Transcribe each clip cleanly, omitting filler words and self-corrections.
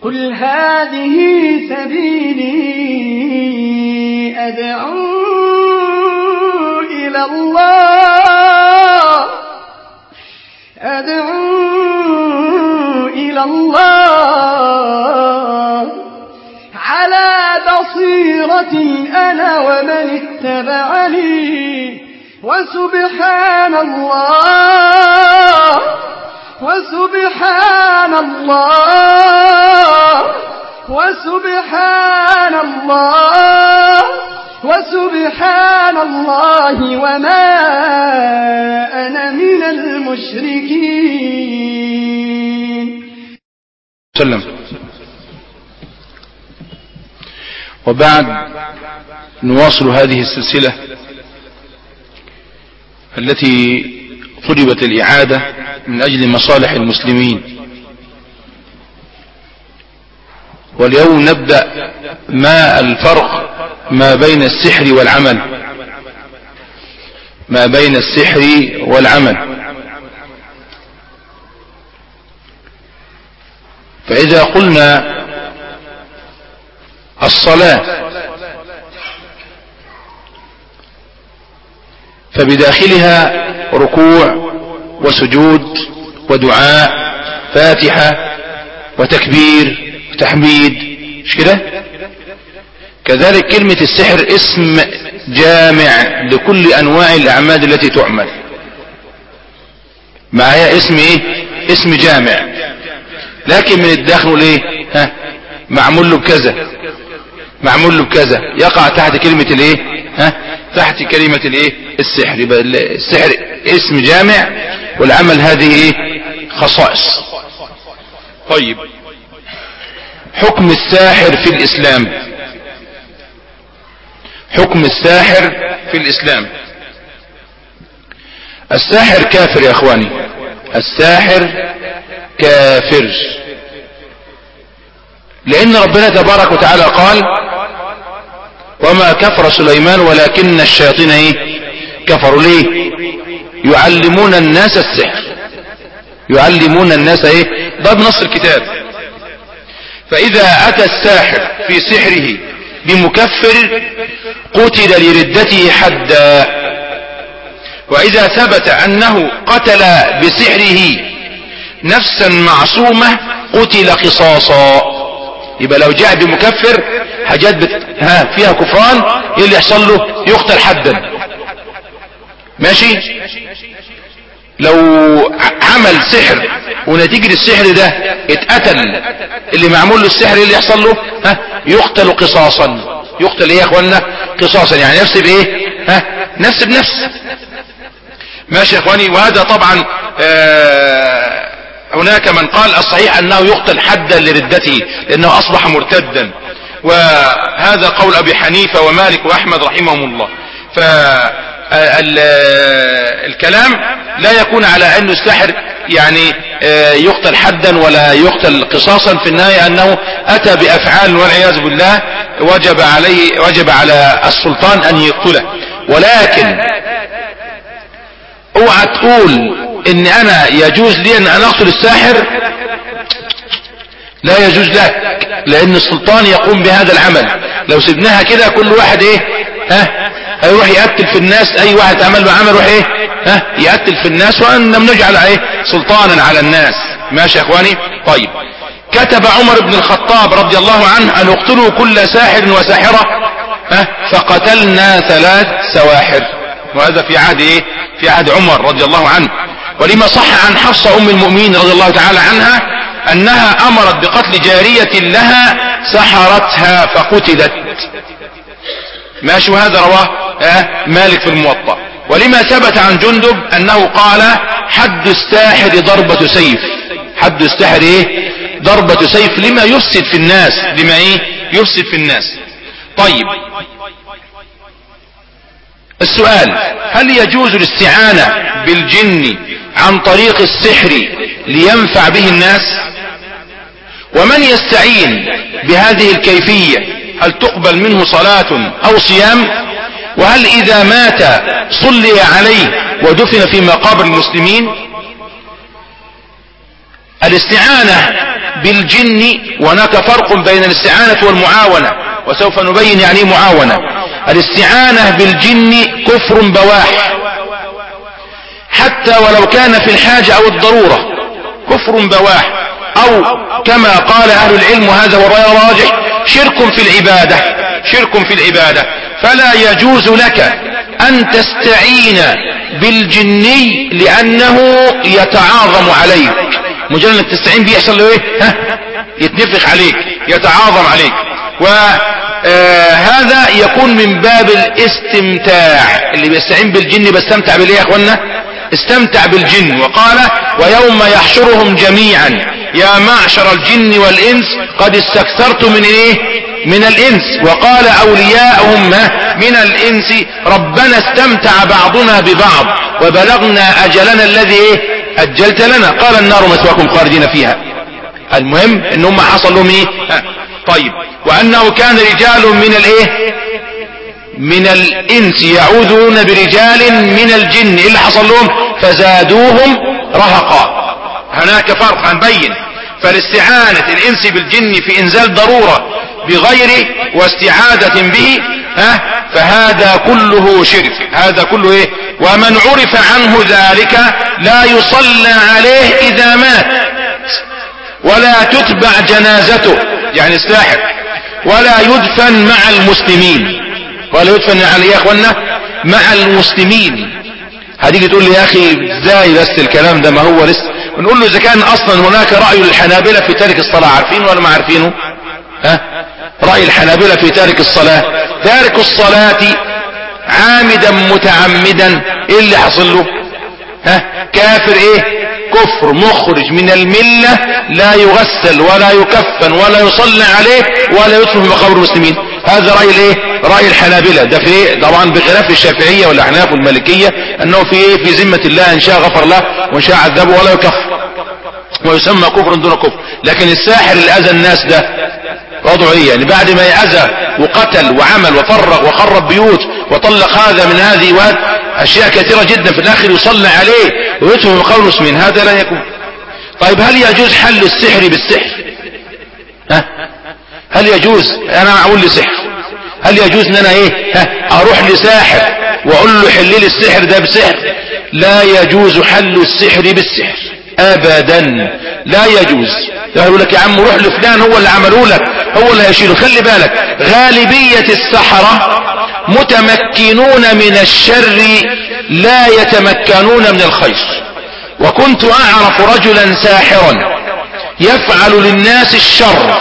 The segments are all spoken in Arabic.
قل هذه سبيلي أدعو إلى الله على بصيرة أنا ومن اتبعني وسبحان الله وما أنا من المشركين. سلم. وبعد نواصل هذه السلسلة التي طلبت الإعادة من أجل مصالح المسلمين، واليوم نبدأ ما الفرق ما بين السحر والعمل. فإذا قلنا الصلاة فبداخلها ركوع وسجود ودعاء، فاتحة وتكبير وتحميد، مش كده؟ كذلك كلمة السحر اسم جامع لكل أنواع الأعمال التي تعمل. معايا اسم ايه؟ اسم جامع، لكن من الداخل ايه؟ معمول له بكذا، يقع تحت كلمة الايه؟ تحت كلمة الايه؟ السحر. يبقى السحر اسم جامع والعمل هذه ايه؟ خصائص. طيب، حكم الساحر في الإسلام. حكم الساحر في الإسلام: الساحر كافر يا اخواني، الساحر كافر، لأن ربنا تبارك وتعالى قال: وما كفر سليمان ولكن الشياطين ايه؟ كفروا. ليه؟ يعلمون الناس السحر، يعلمون الناس ايه؟ ده بنص الكتاب. فإذا أتى الساحر في سحره بمكفر قتل لردته حدا، وإذا ثبت أنه قتل بسحره نفسا معصومة قتل قصاصا. يبقى لو جاء بمكفر حاجات فيها كفران، ايه اللي يحصل له؟ يقتل حدا. ماشي؟ لو عمل سحر ونتيجة السحر ده اتقتل اللي معمول له السحر، ايه اللي يحصل له؟ يقتل قصاصا. يقتل ايه يا اخوانا؟ قصاصا، يعني نفس بايه؟ نفس بنفس. ماشي يا اخواني؟ وهذا طبعا هناك من قال الصحيح انه يقتل حدا لردته لانه اصبح مرتدا، وهذا قول ابي حنيفة ومالك واحمد رحمهم الله. فالكلام لا يكون على انه الساحر يعني يقتل حدا ولا يقتل قصاصا، في النهاية انه اتى بافعال والعياذ بالله وجب على السلطان ان يقتله. ولكن اوعى تقول ان انا يجوز لي ان انا اقتل الساحر، لا يجوز لك، لان السلطان يقوم بهذا العمل. لو سبناها كده كل واحد ايه؟ هيروح يقتل في الناس، اي واحد عمل له عمل يروح ايه؟ يقتل في الناس، وان لم نجعل ايه؟ سلطانا على الناس. ماشي يا اخواني؟ طيب، كتب عمر بن الخطاب رضي الله عنه ان اقتلوا كل ساحر وساحرة، فقتلنا 3 سواحر. وهذا في عهد ايه؟ في عهد عمر رضي الله عنه. ولما صح عن حفصة ام المؤمنين رضي الله تعالى عنها انها امرت بقتل جارية لها سحرتها فقتلت. ماشي؟ وهذا رواه مالك في الموطأ. ولما ثبت عن جندب انه قال: حد الساحر ضربة سيف. حد الساحر ايه؟ ضربة سيف، لما يفسد في الناس، لما ايه؟ يفسد في الناس. طيب، السؤال: هل يجوز الاستعانة بالجن عن طريق السحر لينفع به الناس؟ ومن يستعين بهذه الكيفية هل تقبل منه صلاة او صيام؟ وهل اذا مات صلي عليه ودفن في مقابر المسلمين؟ الاستعانة بالجن، وهناك فرق بين الاستعانة والمعاونة، وسوف نبين يعني معاونة. الاستعانة بالجن كفر بواح، حتى ولو كان في الحاجة او الضرورة، كفر بواح، او كما قال اهل العلم وهذا هو الرأي الراجح، شرك في العبادة، شرك في العبادة. فلا يجوز لك ان تستعين بالجني لانه يتعاظم عليك، مجرد انك تستعين بيه يحصل له ايه؟ يتنفخ عليك، يتعاظم عليك. وهذا يكون من باب الاستمتاع، اللي بيستعين بالجن بيستمتع بالايه يا اخوانا؟ استمتع بالجن. وقال ويوم يحشرهم جميعا يا معشر الجن والانس قد استكثرت من ايه؟ من الانس. وقال اولياؤهم من الانس ربنا استمتع بعضنا ببعض وبلغنا اجلنا الذي ايه؟ اجلت لنا، قال النار مثواكم خالدين فيها. المهم ان هم حصل لهم ايه؟ طيب. وانه كان رجال من الايه؟ من الانس يعوذون برجال من الجن، ايه اللي حصل لهم؟ فزادوهم رهقا. هناك فرق هنبين. فالاستعانة الانس بالجن في انزال ضرورة بغيره واستعادة به فهذا كله شرك، هذا كله ايه؟ ومن عرف عنه ذلك لا يصلى عليه اذا مات، ولا تتبع جنازته، يعني الساحر، ولا يدفن مع المسلمين، ولا يدفن على يا اخوانا مع المسلمين. هتيجي تقول لي يا اخي ازاي بس الكلام ده؟ ما هو لسه بنقول له اذا كان اصلا هناك رأي الحنابلة في تارك الصلاة، عارفينه ولا ما عارفينه؟ رأي الحنابلة في تارك الصلاة، تارك الصلاة عامدا متعمدا ايه اللي حصل له؟ كافر، ايه؟ كفر مخرج من الملة، لا يغسل ولا يكفن ولا يصلى عليه ولا يدفن في مقابر المسلمين. هذا رأي الايه؟ رأي الحنابلة. ده في طبعا بخلاف الشافعية والاحناف والمالكية، انه في ايه؟ في ذمة الله، ان شاء غفر له وان شاء عذبه ولا يكفر، ويسمى كفر دون كفر. لكن الساحر اللي اذى الناس ده وضعه ايه؟ يعني بعد ما يأذى وقتل وعمل وفرق وخرب بيوت وطلق هذا من هذه اشياء كثيرة جدا، في الاخر يصلى عليه ويدفن في مقابر المسلمين، هذا لا يكون. طيب هل يجوز حل السحر بالسحر؟ هل يجوز انا اقول لي سحر؟ هل يجوز ان انا ايه؟ اروح لساحر واقول له حل لي السحر ده بسحر؟ لا يجوز حل السحر بالسحر ابدا، لا يجوز. يقول لك يا عم روح لفلان هو اللي عمله لك، هو اللي هيشيله. خلي بالك غالبية السحرة متمكنون من الشر لا يتمكنون من الخير. وكنت اعرف رجلا ساحرا يفعل للناس الشر،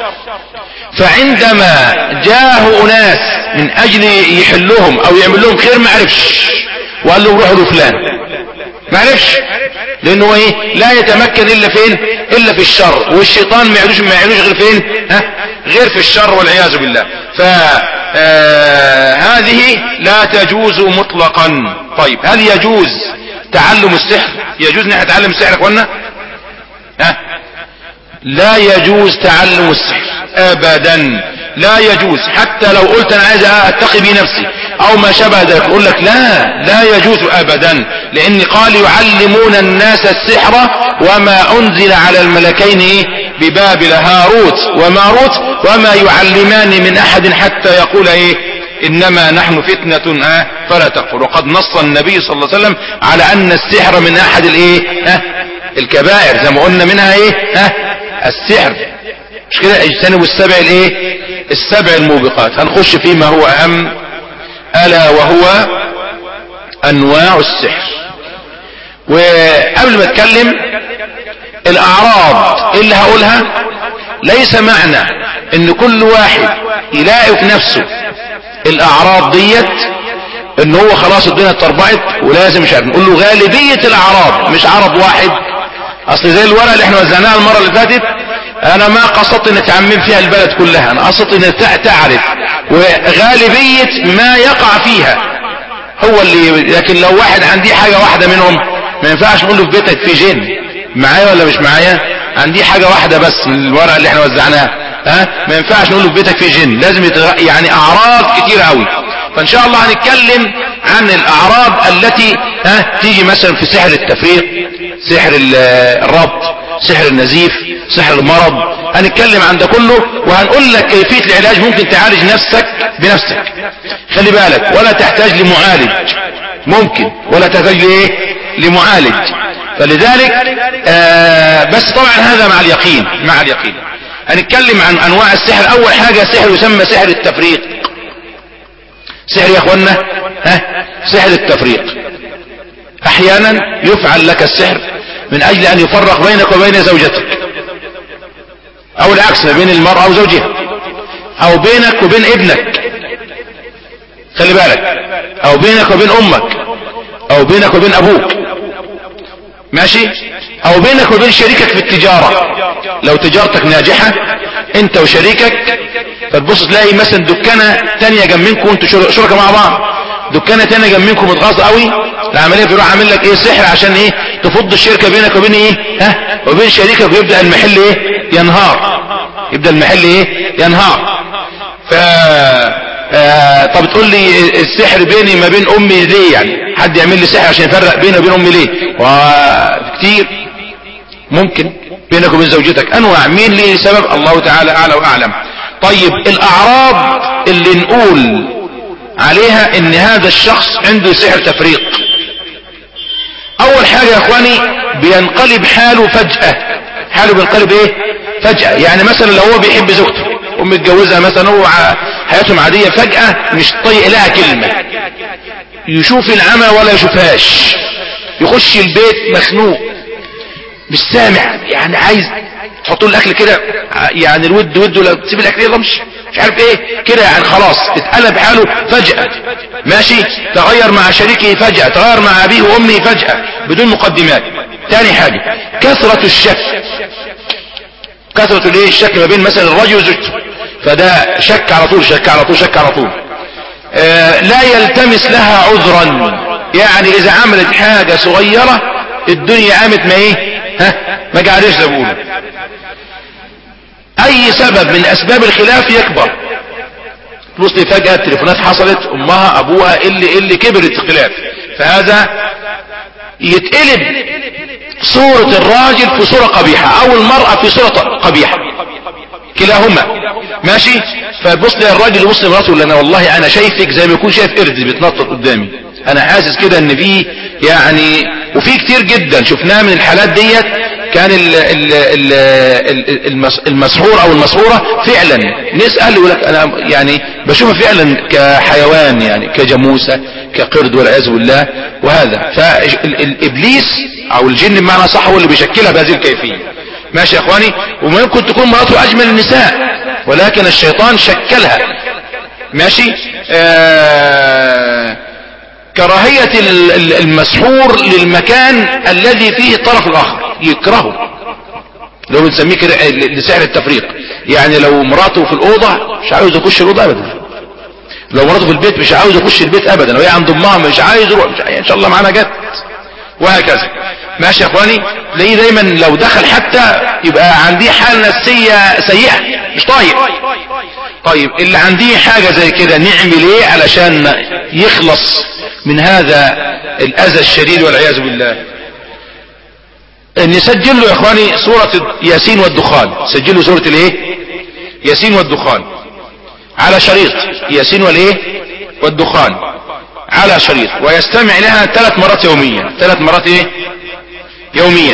فعندما جاءه اناس من اجل يحلهم او يعمل لهم خير ما عرفش، وقال لهم روحوا لفلان، ما عرفش، لانه ايه؟ لا يتمكن الا فين؟ الا في الشر، والشيطان ما يعلوش غير فين؟ غير في الشر والعياذ بالله. فهذه لا تجوز مطلقا. طيب هل يجوز تعلم السحر؟ يجوز ان نتعلم السحر يا اخوانا؟ لا يجوز تعلم السحر ابدا، لا يجوز. حتى لو قلت انا عايز اتقي بنفسي او ما شابه ذلك، اقول لك لا يجوز ابدا، لان قال يعلمون الناس السحر وما انزل على الملكين ايه؟ ببابل، هاروت وماروت، وما يعلمان من احد حتى يقول ايه؟ انما نحن فتنة فلا تكفر. وقد نص النبي صلى الله عليه وسلم على ان السحر من احد الايه؟ الكبائر، زي ما قلنا منها ايه؟ السحر، مش كده؟ اجتنبوا السبع الايه؟ السبع الموبقات. هنخش فيما هو اهم، الا وهو انواع السحر. وقبل ما اتكلم الاعراض اللي هقولها، ليس معنى ان كل واحد يلاقي في نفسه الاعراض ديت ان هو خلاص الدنيا اتطربقت ولازم مش عارف. نقول له غالبية الاعراض مش عرض واحد. اصل زي الورقة اللي احنا وزعناها المرة اللي فاتت، انا ما قصدت ان تعمم فيها البلد كلها، انا قصدت ان تعرف وغالبية ما يقع فيها هو اللي. لكن لو واحد عندي حاجة واحدة منهم ما ينفعش نقول له في بيتك في جن، معايا ولا مش معايا؟ عندي حاجة واحدة بس من الورقة اللي احنا وزعناها، ما ينفعش نقول له في بيتك في جن، لازم يعني اعراض كتير قوي. فان شاء الله هنتكلم عن الاعراض التي تيجي مثلا في سحر التفريق، سحر الربط، سحر النزيف، سحر المرض، هنتكلم عن ده كله وهنقول لك كيفية العلاج. ممكن تعالج نفسك بنفسك، خلي بالك، ولا تحتاج لمعالج، ممكن ولا تحتاج لايه؟ لمعالج. فلذلك بس طبعا هذا مع اليقين، مع اليقين. هنتكلم عن انواع السحر. اول حاجة سحر يسمى سحر التفريق. سحر يا اخوانا، سحر التفريق. احيانا يفعل لك السحر من اجل ان يفرق بينك وبين زوجتك، او العكس، ما بين المرأة وزوجها، او بينك وبين ابنك، خلي بالك، او بينك وبين امك، او بينك وبين ابوك، ماشي، او بينك وبين شريكك في التجارة. لو تجارتك ناجحة انت وشريكك، فتبص تلاقي مثلا دكانة تانية جنب منكم، انتوا شركة مع بعض، دكانة تانية جنب منكم متغاظة قوي، العملية بيروح عامل لك ايه؟ سحر، عشان ايه؟ تفض الشركة بينك وبين ايه؟ وبين شريكك، ويبدأ المحل ايه؟ ينهار. يبدأ المحل ايه؟ ينهار. طب تقول لي السحر بيني ما بين امي ليه؟ يعني حد يعمل لي سحر عشان يفرق بيني وبين امي ليه؟ وكتير ممكن بينك وبين زوجتك انواع. مين ليه سبب؟ الله تعالى اعلى واعلم. طيب الاعراض اللي نقول عليها ان هذا الشخص عنده سحر تفريق. اول حاجة يا اخواني، بينقلب حاله فجأة. حاله بينقلب ايه؟ فجأة. يعني مثلا لو هو بيحب زوجته ومتجوزها مثلا، هو حياتهم عادية، فجأة مش طايق لها كلمة، يشوف العمى ولا يشوفهاش، يخش البيت مخنوق مش سامع، يعني عايز تحطوا له الاكل كده، يعني الود وده، لو تسيب الاكل يلا مش عارف ايه كده، يعني خلاص اتقلب حاله فجأة، ماشي. تغير مع شريكه فجأة، تغير مع ابيه وامه فجأة بدون مقدمات. تاني حاجة كثرة الشك. كثرة الايه؟ الشك ما بين مثلا الرجل وزوجته، فده شك على طول، شك على طول، شك على طول. لا يلتمس لها عذرا، يعني اذا عملت حاجة صغيرة الدنيا قامت ما ايه؟ ما قعدش زي ما بيقولوا. اي سبب من اسباب الخلاف يكبر. تبص لي فجأة التليفونات حصلت، امها ابوها اللي كبرت الخلاف، فهذا يتقلب صورة الراجل في صورة قبيحة، او المرأة في صورة قبيحة، كلاهما، ماشي. فتبص لي الراجل يبص لمراته يقول انا والله انا شايفك زي ما يكون شايف قرد بيتنطط قدامي، انا حاسس كده ان في يعني، وفي كتير جدا شفناه من الحالات ديت. كان المسحور او المسحورة فعلا نسأل يقول لك انا يعني بشوفها فعلا كحيوان، يعني كجاموسة، كقرد والعياذ بالله. وهذا فالابليس او الجن بمعنى صح هو اللي بيشكلها بهذه الكيفية، ماشي يا اخواني. وممكن تكون مراته اجمل النساء ولكن الشيطان شكلها، ماشي. كراهية المسحور للمكان الذي فيه الطرف الاخر، يكرهه، لو بنسميه كده لسحر التفريق. يعني لو مراته في الاوضه مش عاوز يخش الاوضه ابدا، لو مراته في البيت مش عاوز يخش البيت ابدا، لو هي عند امها مش عايز يروح، ان شاء الله معانا جت، وهكذا، ماشي يا اخواني. تلاقيه دايما لو دخل حتى يبقى عندي حالة نفسية سيئة، مش طايق. طيب اللي عندي حاجة زي كده نعمل ايه علشان يخلص من هذا الاذى الشديد والعياذ بالله؟ نسجل له يا اخواني سورة ياسين والدخان. سجلوا سورة الايه؟ ياسين والدخان على شريط، ياسين والايه؟ والدخان على شريط، ويستمع لها 3 مرات يوميا. 3 مرات ايه؟ يوميا.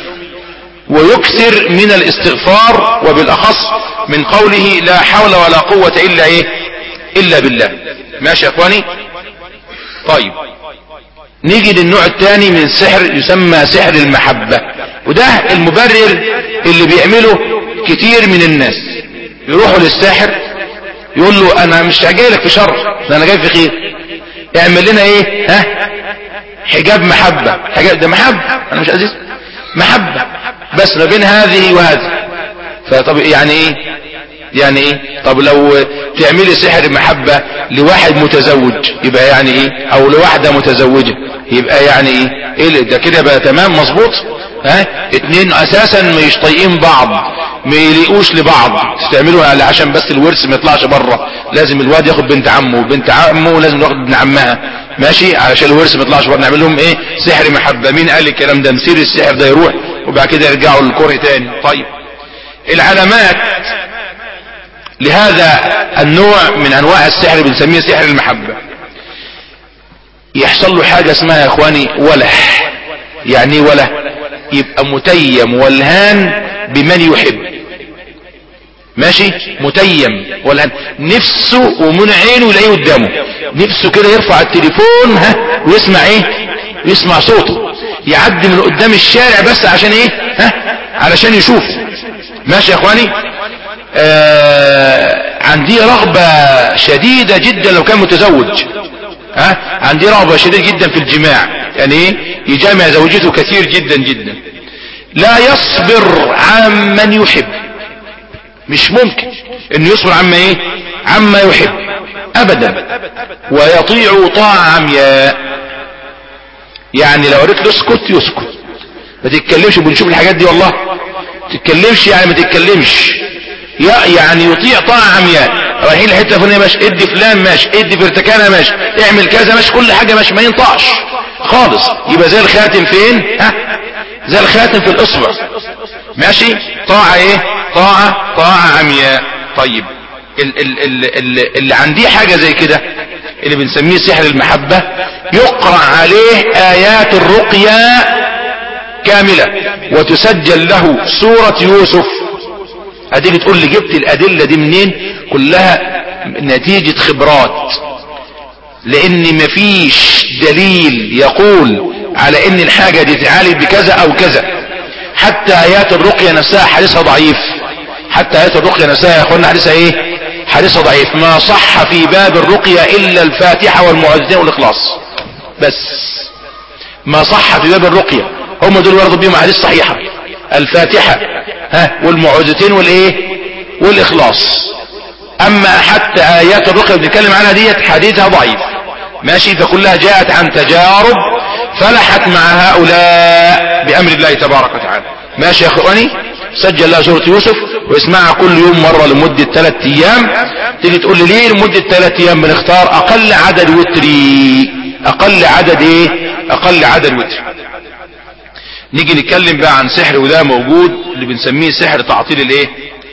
ويكثر من الاستغفار، وبالاخص من قوله لا حول ولا قوة الا ايه؟ الا بالله، ماشي يا اخواني. طيب نيجي للنوع الثاني من السحر، يسمى سحر المحبة. وده المبرر اللي بيعمله كتير من الناس، يروحوا للساحر يقول له انا مش جاي لك في شر، انا جاي في خير، اعمل لنا ايه؟ حجاب محبة. حجاب ده محبة، انا مش عزيز، محبة بس ما بين هذه وهذه. فطب يعني ايه؟ يعني ايه؟ طب لو تعملي سحر محبة لواحد متزوج يبقى يعني ايه؟ او لواحدة متزوجة يبقى يعني ايه؟ ايه ده كده بقى تمام مظبوط؟ اتنين اساسا مش طايقين بعض، ما يليقوش لبعض، تعملوا عشان بس الورث ما يطلعش بره، لازم الواد ياخد بنت عمه وبنت عمه لازم ياخد ابن عمها، ماشي، علشان الورث ما يطلعش بره. نعمل لهم ايه؟ سحر محبة. مين قال الكلام ده؟ نسير السحر ده يروح وبعد كده يرجعوا للكره تاني. طيب العلامات لهذا النوع من انواع السحر بنسميه سحر المحبة، يحصل له حاجة اسمها يا اخواني ولح. يعني وله يبقى متيم والهان بمن يحب، ماشي، متيم والهان، نفسه ومن عينه يلاقيه قدامه، نفسه كده يرفع التليفون ويسمع ايه، ويسمع صوته، يعدي من قدام الشارع بس عشان ايه، علشان يشوفه. ماشي يا اخواني. عندي رغبة شديدة جدا لو كان متزوج، عندي رغبة شديدة جدا في الجماع، يعني ايه، يجامع زوجته كثير جدا جدا، لا يصبر عمن يحب، مش ممكن انه يصبر عما ايه، عما يحب ابدا، ويطيع طاعة عمياء. يعني لو قلت له اسكت يسكت، ما تتكلمش، بنشوف الحاجات دي والله، ما تتكلمش يعني ما تتكلمش، يعني يطيع طاعة عمياء. رايحين لحته فلانيه ماشي، ادي فلان ماشي، ادي برتكانه ماشي، اعمل كذا ماشي، كل حاجه ماشي، ما ينطعش خالص، يبقى زي الخاتم فين، زي الخاتم في الاصبع، ماشي. طاعة ايه، طاعة عمياء. طيب اللي عنديه حاجة زي كده اللي بنسميه سحر المحبة، يقرأ عليه آيات الرقية كاملة وتسجل له سورة يوسف. هتيجي تقول لي جبت الأدلة دي منين؟ كلها نتيجة خبرات، لأن مفيش دليل يقول على ان الحاجة دي تعالج بكذا او كذا. حتى آيات الرقية نفسها حديثها ضعيف، حتى آيات الرقية نفسها يا اخوانا حديثها ايه، حديثها ضعيف. ما صح في باب الرقية الا الفاتحة والمعوذتين والاخلاص، بس ما صح في باب الرقية هم دول ورد بيهم حديث صحيحة، الفاتحة والمعوذتين والايه، والاخلاص. اما حتى آيات الرقية بنتكلم عنها ديت حديثها ضعيف، ماشي. فكلها جاءت عن تجارب فلحت مع هؤلاء بأمر الله تبارك وتعالى. ماشي يا اخواني. سجل لها سورة يوسف واسمعها كل يوم مرة لمدة 3 ايام. تيجي تقول لي ليه لمدة 3 ايام؟ بنختار اقل عدد وتري، اقل عدد ايه، اقل عدد وتري. نيجي نتكلم بقى عن سحر، وده موجود اللي بنسميه سحر تعطيل الايه،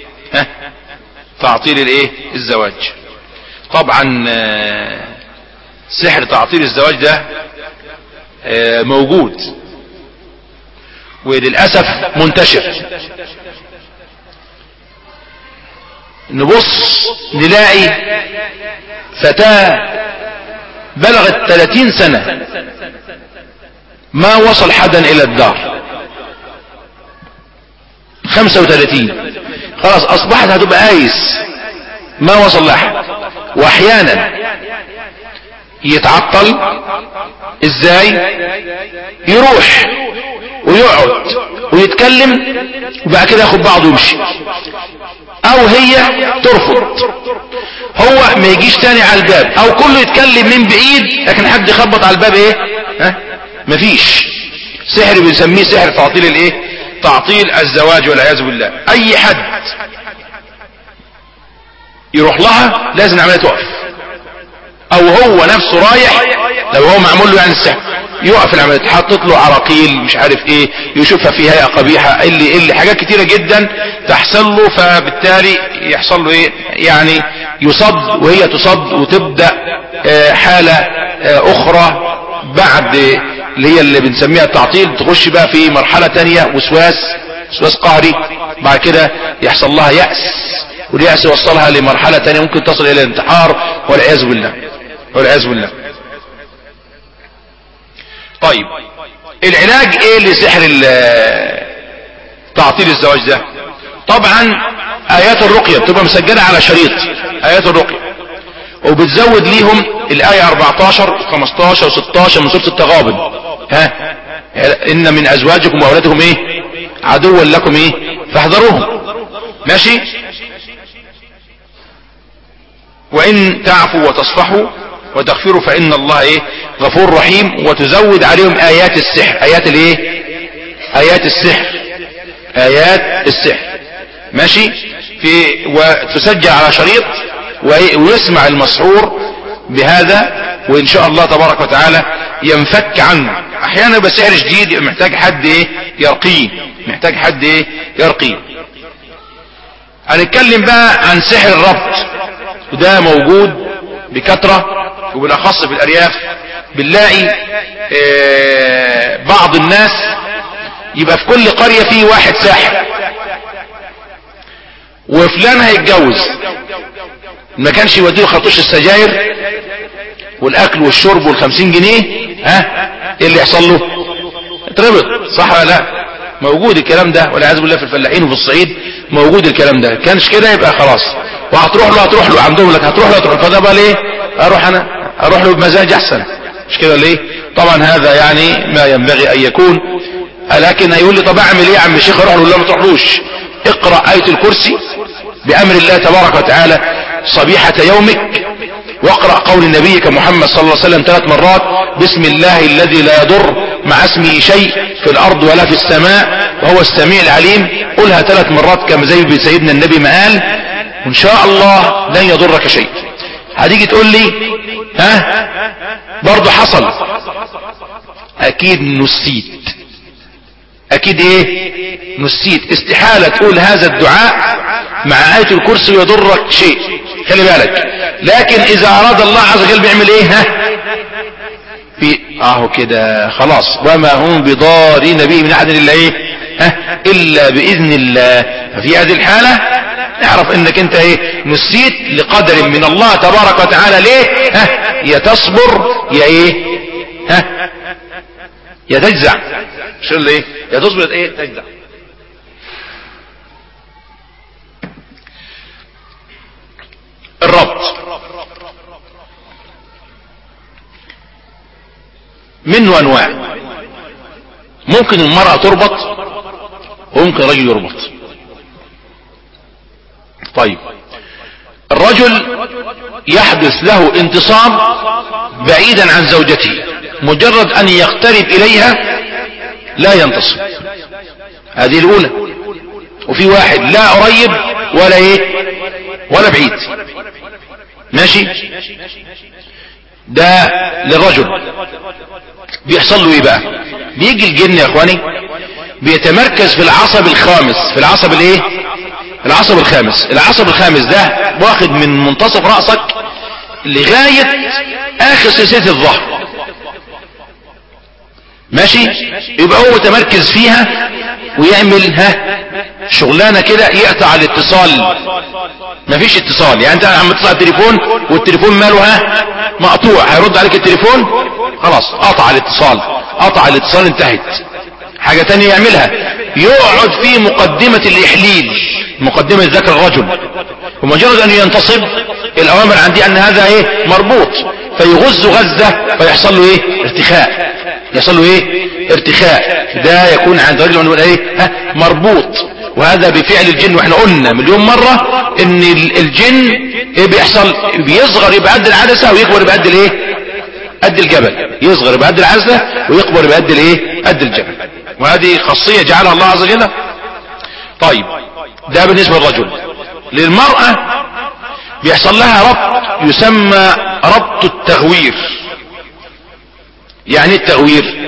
تعطيل الايه، الزواج. طبعا سحر تعطيل الزواج ده موجود وللأسف منتشر. نبص نلاقي فتاة بلغت 30 سنة ما وصل حدا إلى الدار، 35 خلاص أصبحت هتبقى آيس، ما وصل لها. وأحيانا يتعطل ازاي، يروح ويقعد ويتكلم وبعد كده ياخد بعضه ويمشي، او هي ترفض، هو ما يجيش تاني على الباب، او كله يتكلم من بعيد لكن حد يخبط على الباب ايه، مفيش. سحر بنسميه سحر تعطيل الايه، تعطيل الزواج والعياذ بالله. اي حد يروح لها لازم العمليه توقف، او هو نفسه رايح لو هو معمول له يعني السحر يوقف العمليه، تحطط له عراقيل مش عارف ايه، يشوفها في هيئه قبيحه، اللي حاجات كتيره جدا تحصل له، فبالتالي يحصل له ايه، يعني يصد وهي تصد، وتبدا حاله اخرى بعد اللي هي اللي بنسميها التعطيل، تخش بقى في مرحله تانية، وسواس قهري. بعد كده يحصل لها يأس، واليأس يوصلها لمرحله تانية ممكن تصل الى الانتحار والعياذ بالله، والعياذ بالله. طيب العلاج ايه لسحر تعطيل الزواج ده؟ طبعا ايات الرقية بتبقى مسجلة على شريط، ايات الرقية، وبتزود ليهم الاية 14 15 و16 من سورة التغابن، ان من ازواجكم واولادكم ايه، عدوا لكم ايه، فاحذروهم، ماشي. وان تعفوا وتصفحوا وتغفروا فان الله ايه، غفور رحيم. وتزود عليهم ايات السحر، ايات الايه، ايات السحر، ايات السحر، ماشي. وتسجل على شريط ويسمع المسحور بهذا، وان شاء الله تبارك وتعالى ينفك عنه احيانا يبقى سحر شديد محتاج حد ايه يرقيه، محتاج حد ايه يرقيه. هنتكلم بقى عن سحر الربط، وده موجود بكثرة وبالاخص في الارياف. بنلاقي بعض الناس يبقى في كل قرية فيه واحد ساحر، وفلان هيتجوز ما كانش يوديه خرطوش السجاير والاكل والشرب وال50 جنيه، ايه اللي يحصل له؟ اتربط. صح ولا لا؟ موجود الكلام ده والعياذ بالله في الفلاحين وفي الصعيد موجود الكلام ده. كانش كده يبقى خلاص، وهتروح له عندهم لك هتروح له فده بقى ليه؟ اروح له بمزاج احسن، مش كده ليه؟ طبعا هذا يعني ما ينبغي ان يكون. لكن هيقول لي طب اعمل ايه يا عم الشيخ؟ اروح له؟ لا ما تروحلوش. اقرأ آية الكرسي بأمر الله تبارك وتعالى صبيحة يومك، واقرأ قول نبيك محمد صلى الله عليه وسلم 3 مرات: بسم الله الذي لا يضر مع اسمه شيء في الأرض ولا في السماء وهو السميع العليم. قلها 3 مرات كما زي سيدنا النبي ما قال، وإن شاء الله لن يضرك شيء. هتيجي تقول لي برضو حصل؟ أكيد نسيت. اكيد ايه؟ نسيت. استحالة تقول هذا الدعاء مع آية الكرسي ويضرك شيء، خلي بالك. لكن اذا اراد الله عز وجل بيعمل ايه؟ اهو كده خلاص، وما هم بضارين به من احد الا ايه؟ الا باذن الله. ففي هذه الحالة نعرف انك انت ايه؟ نسيت لقدر من الله تبارك وتعالى. ليه؟ يا تصبر يا ايه؟ يا تجزع. شو اللي ايه؟ يا تصبر ايه؟ تجزع. الربط منه انواع، ممكن المرأة تربط وممكن الرجل يربط. طيب الرجل يحدث له انتصاب بعيدا عن زوجته، مجرد ان يقترب اليها لا ينتصب، هذه الاولى. وفي واحد لا قريب ولا ايه ولا بعيد، ماشي؟ ده للرجل. بيحصل له ايه بقى؟ بيجي الجن يا اخواني بيتمركز في العصب الخامس. في العصب الايه؟ العصب الخامس. العصب الخامس ده واخد من منتصف رأسك لغاية اخر سلسلة الظهر، ماشي؟ يبقى هو متمركز فيها ويعمل شغلانة كده، يقطع الاتصال. مفيش اتصال، يعني انت عم تتصل التليفون والتليفون ماله مقطوع، هيرد عليك التليفون خلاص قطع الاتصال انتهت. حاجة تانية يعملها، يقعد في مقدمة الإحليل، مقدمة ذكر الرجل، ومجرد أن ينتصب الأوامر عندي أن هذا ايه؟ مربوط، فيغز غزة فيحصل له ايه؟ ارتخاء. يحصل له ايه؟ ارتخاء. ده يكون عند رجل ونقول ايه؟ مربوط. وهذا بفعل الجن، واحنا قلنا مليون مرة ان الجن ايه بيحصل؟ بيصغر يبقى قد العدسة ويكبر يبقى قد الايه؟ قد الجبل. يصغر يبقى قد العدسة ويكبر يبقى قد الايه؟ قد الجبل. وهذه خاصية جعلها الله عز وجل. طيب ده بالنسبة للرجل. للمرأة بيحصل لها ربط يسمى ربط التغوير. يعني التغوير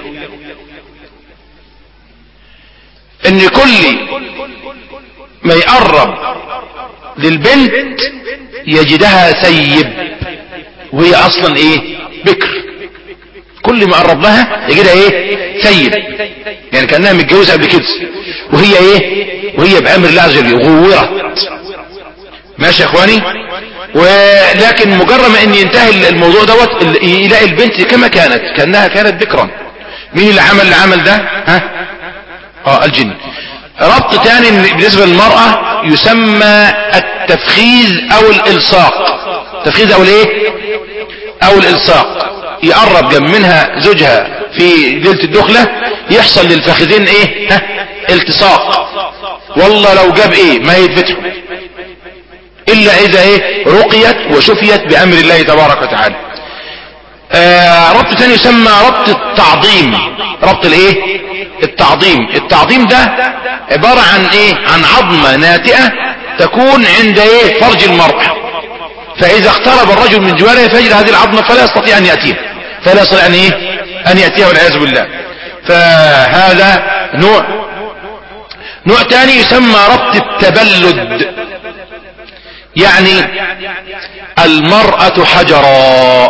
ان كل ما يقرب للبنت يجدها سيب وهي اصلا ايه؟ بكر. كل ما قرب لها يجدها ايه؟ سيب، يعني كأنها متجوزة قبل كده، وهي ايه؟ وهي بأمر الله عز وجل غورت. ماشي يا اخواني؟ ولكن مجرد ما ان ينتهي الموضوع دوت يلاقي البنت كما كانت، كأنها كانت بكرا. مين اللي عمل العمل ده؟ الجن. ربط تاني بالنسبة للمرأة يسمى التفخيذ او الالصاق. تفخيذ او الايه؟ او الالصاق. يقرب جنب منها زوجها في ليلة الدخلة يحصل للفخذين ايه؟ التصاق. والله لو جاب ايه ما يتفتحوا الا اذا ايه؟ رقيت وشفيت بامر الله تبارك وتعالى. ربط ثاني يسمى ربط التعظيم. ربط الايه؟ التعظيم. التعظيم ده عبارة عن ايه؟ عن عظمة ناتئة تكون عند ايه؟ فرج المرأة، فاذا اقترب الرجل من جواره فيجد هذه العظمة فلا يستطيع ان يأتيها، فلا يستطيع ان ايه؟ ان يأتيها والعياذ بالله. فهذا نوع تاني يسمى ربط التبلد، يعني المرأة حجرا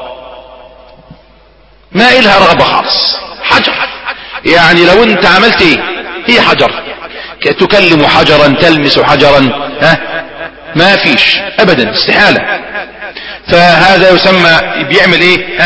ما إلها رغبة خالص، حجر، يعني لو انت عملت ايه هي حجر، تكلم حجرا تلمس حجرا، ما فيش ابدا، استحالة. فهذا يسمى بيعمل ايه،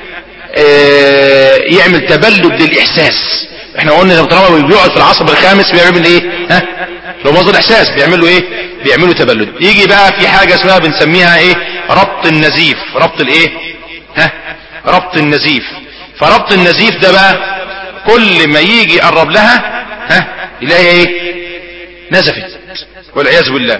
يعمل تبلد للاحساس. احنا قلنا لو طالما بيقعد في العصب الخامس بيعمل ايه، لو مصدر الاحساس بيعملوا ايه، بيعملوا تبلد. يجي بقى في حاجة اسمها بنسميها ايه، ربط النزيف، ربط الايه، ربط النزيف. فربط النزيف ده بقى كل ما يجي يقرب لها يلاقي ايه، نزفت والعياذ بالله،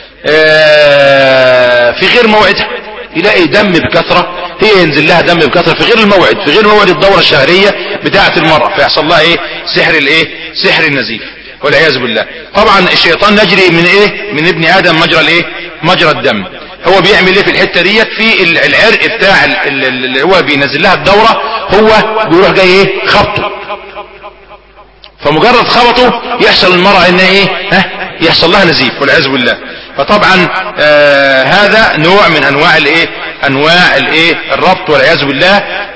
في غير موعدها، يلاقي دم بكثرة، هي ينزل لها دم بكثرة في غير الموعد، في غير موعد الدورة الشهرية بتاعة المرأة، فيحصل لها ايه، سحر الايه، سحر النزيف والعياذ بالله. طبعا الشيطان نجري من ايه، من ابن ادم مجرى الايه، مجرى الدم. هو بيعمل ايه في الحتة ديت، في العرق بتاع اللي هو بينزل لها الدورة، هو بيروح جاي ايه، خبطه. فمجرد خبطه يحصل المرأة ان ايه، يحصل لها نزيف والعياذ بالله. فطبعا هذا نوع من انواع الايه، انواع الايه، الربط والعياذ بالله.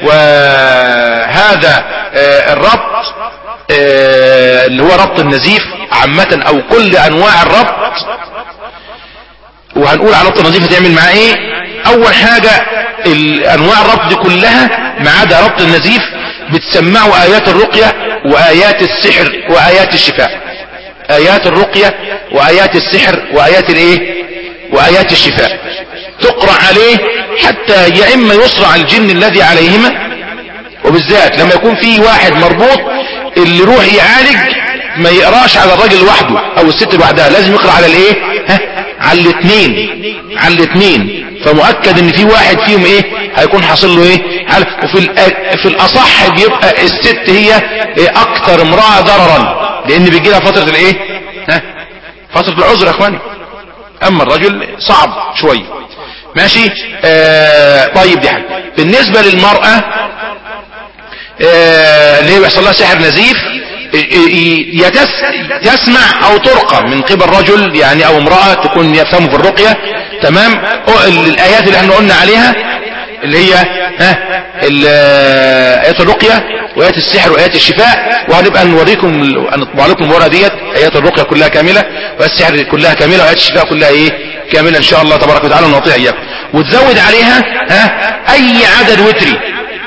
وهذا الربط اللي هو ربط النزيف عامة او كل انواع الربط. وهنقول على ربط النزيف هتعمل معاه ايه. اول حاجة انواع الربط دي كلها ما عدا ربط النزيف بتسمعوا ايات الرقية وايات السحر وايات الشفاء. ايات الرقية وايات السحر وايات الايه، وايات الشفاء تقرأ عليه حتى يا اما يصرع الجن الذي عليهما، وبالذات لما يكون في واحد مربوط اللي يروح يعالج ما يقراش على الراجل لوحده او الست لوحدها، لازم يقرأ على الايه، على الاثنين، على الاثنين. فمؤكد ان في واحد فيهم ايه، هيكون حاصل له ايه. وفي الاصح بيبقى الست هي اكتر امرأة ضررا، لان بيجي لها فترة الايه، فترة العذر يا اخواني. اما الرجل صعب شوية، ماشي. طيب دي حاجة. بالنسبة للمرأة اللي هي بيحصل لها سحر نزيف، تسمع او ترقى من قبل رجل يعني او امرأة تكون يفهم في الرقية، تمام. الايات اللي احنا قلنا عليها اللي هي ايات الرقية وايات السحر وايات الشفاء، وهنبقى نوريكم، نطبع لكم الورقة ديت، ايات الرقية كلها كاملة وايات السحر كلها كاملة وايات الشفاء كلها ايه، كاملة ان شاء الله تبارك وتعالى، ونعطيها اياكم. وتزود عليها اي عدد وتري،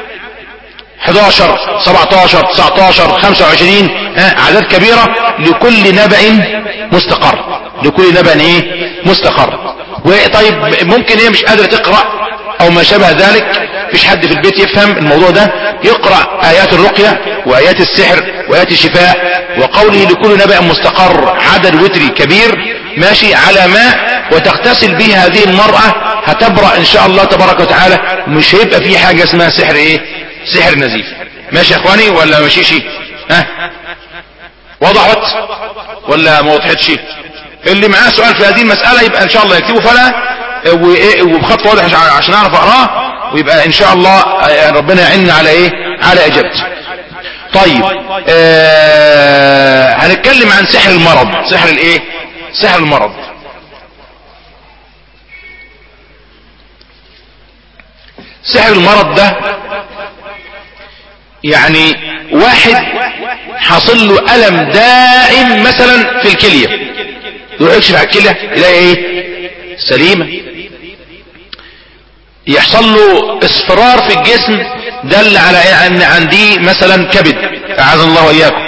11 17 19 25، اعداد كبيرة لكل نبأ مستقر، لكل نبأ ايه، مستقر. وطيب ممكن هي مش قادرة تقرأ او ما شابه ذلك، فيش حد في البيت يفهم الموضوع ده، يقرأ ايات الرقية وايات السحر وايات الشفاء وقوله لكل نبأ مستقر، عدد وتري كبير، ماشي، على ماء، وتغتسل به هذه المرأة، هتبرأ ان شاء الله تبارك وتعالى، مش هيبقى في حاجة اسمها سحر ايه، سحر نزيف. ماشي يا اخواني ولا ماشيش؟ وضحت ولا ما وضحتش؟ اللي معاه سؤال في هذه المسألة يبقى ان شاء الله يكتبه فلا وبخط واضح عشان اعرف اقراه، ويبقى ان شاء الله ربنا يعيننا على ايه، على اجابته. طيب هنتكلم عن سحر المرض. سحر الايه، سحر المرض. سحر المرض ده يعني واحد حاصل له ألم دائم مثلا في الكلية، يروح يكشف على الكلية يلاقي ايه، سليمة. يحصل له اصفرار في الجسم دل على ان عندي مثلا كبد، اعاذنا الله واياكم.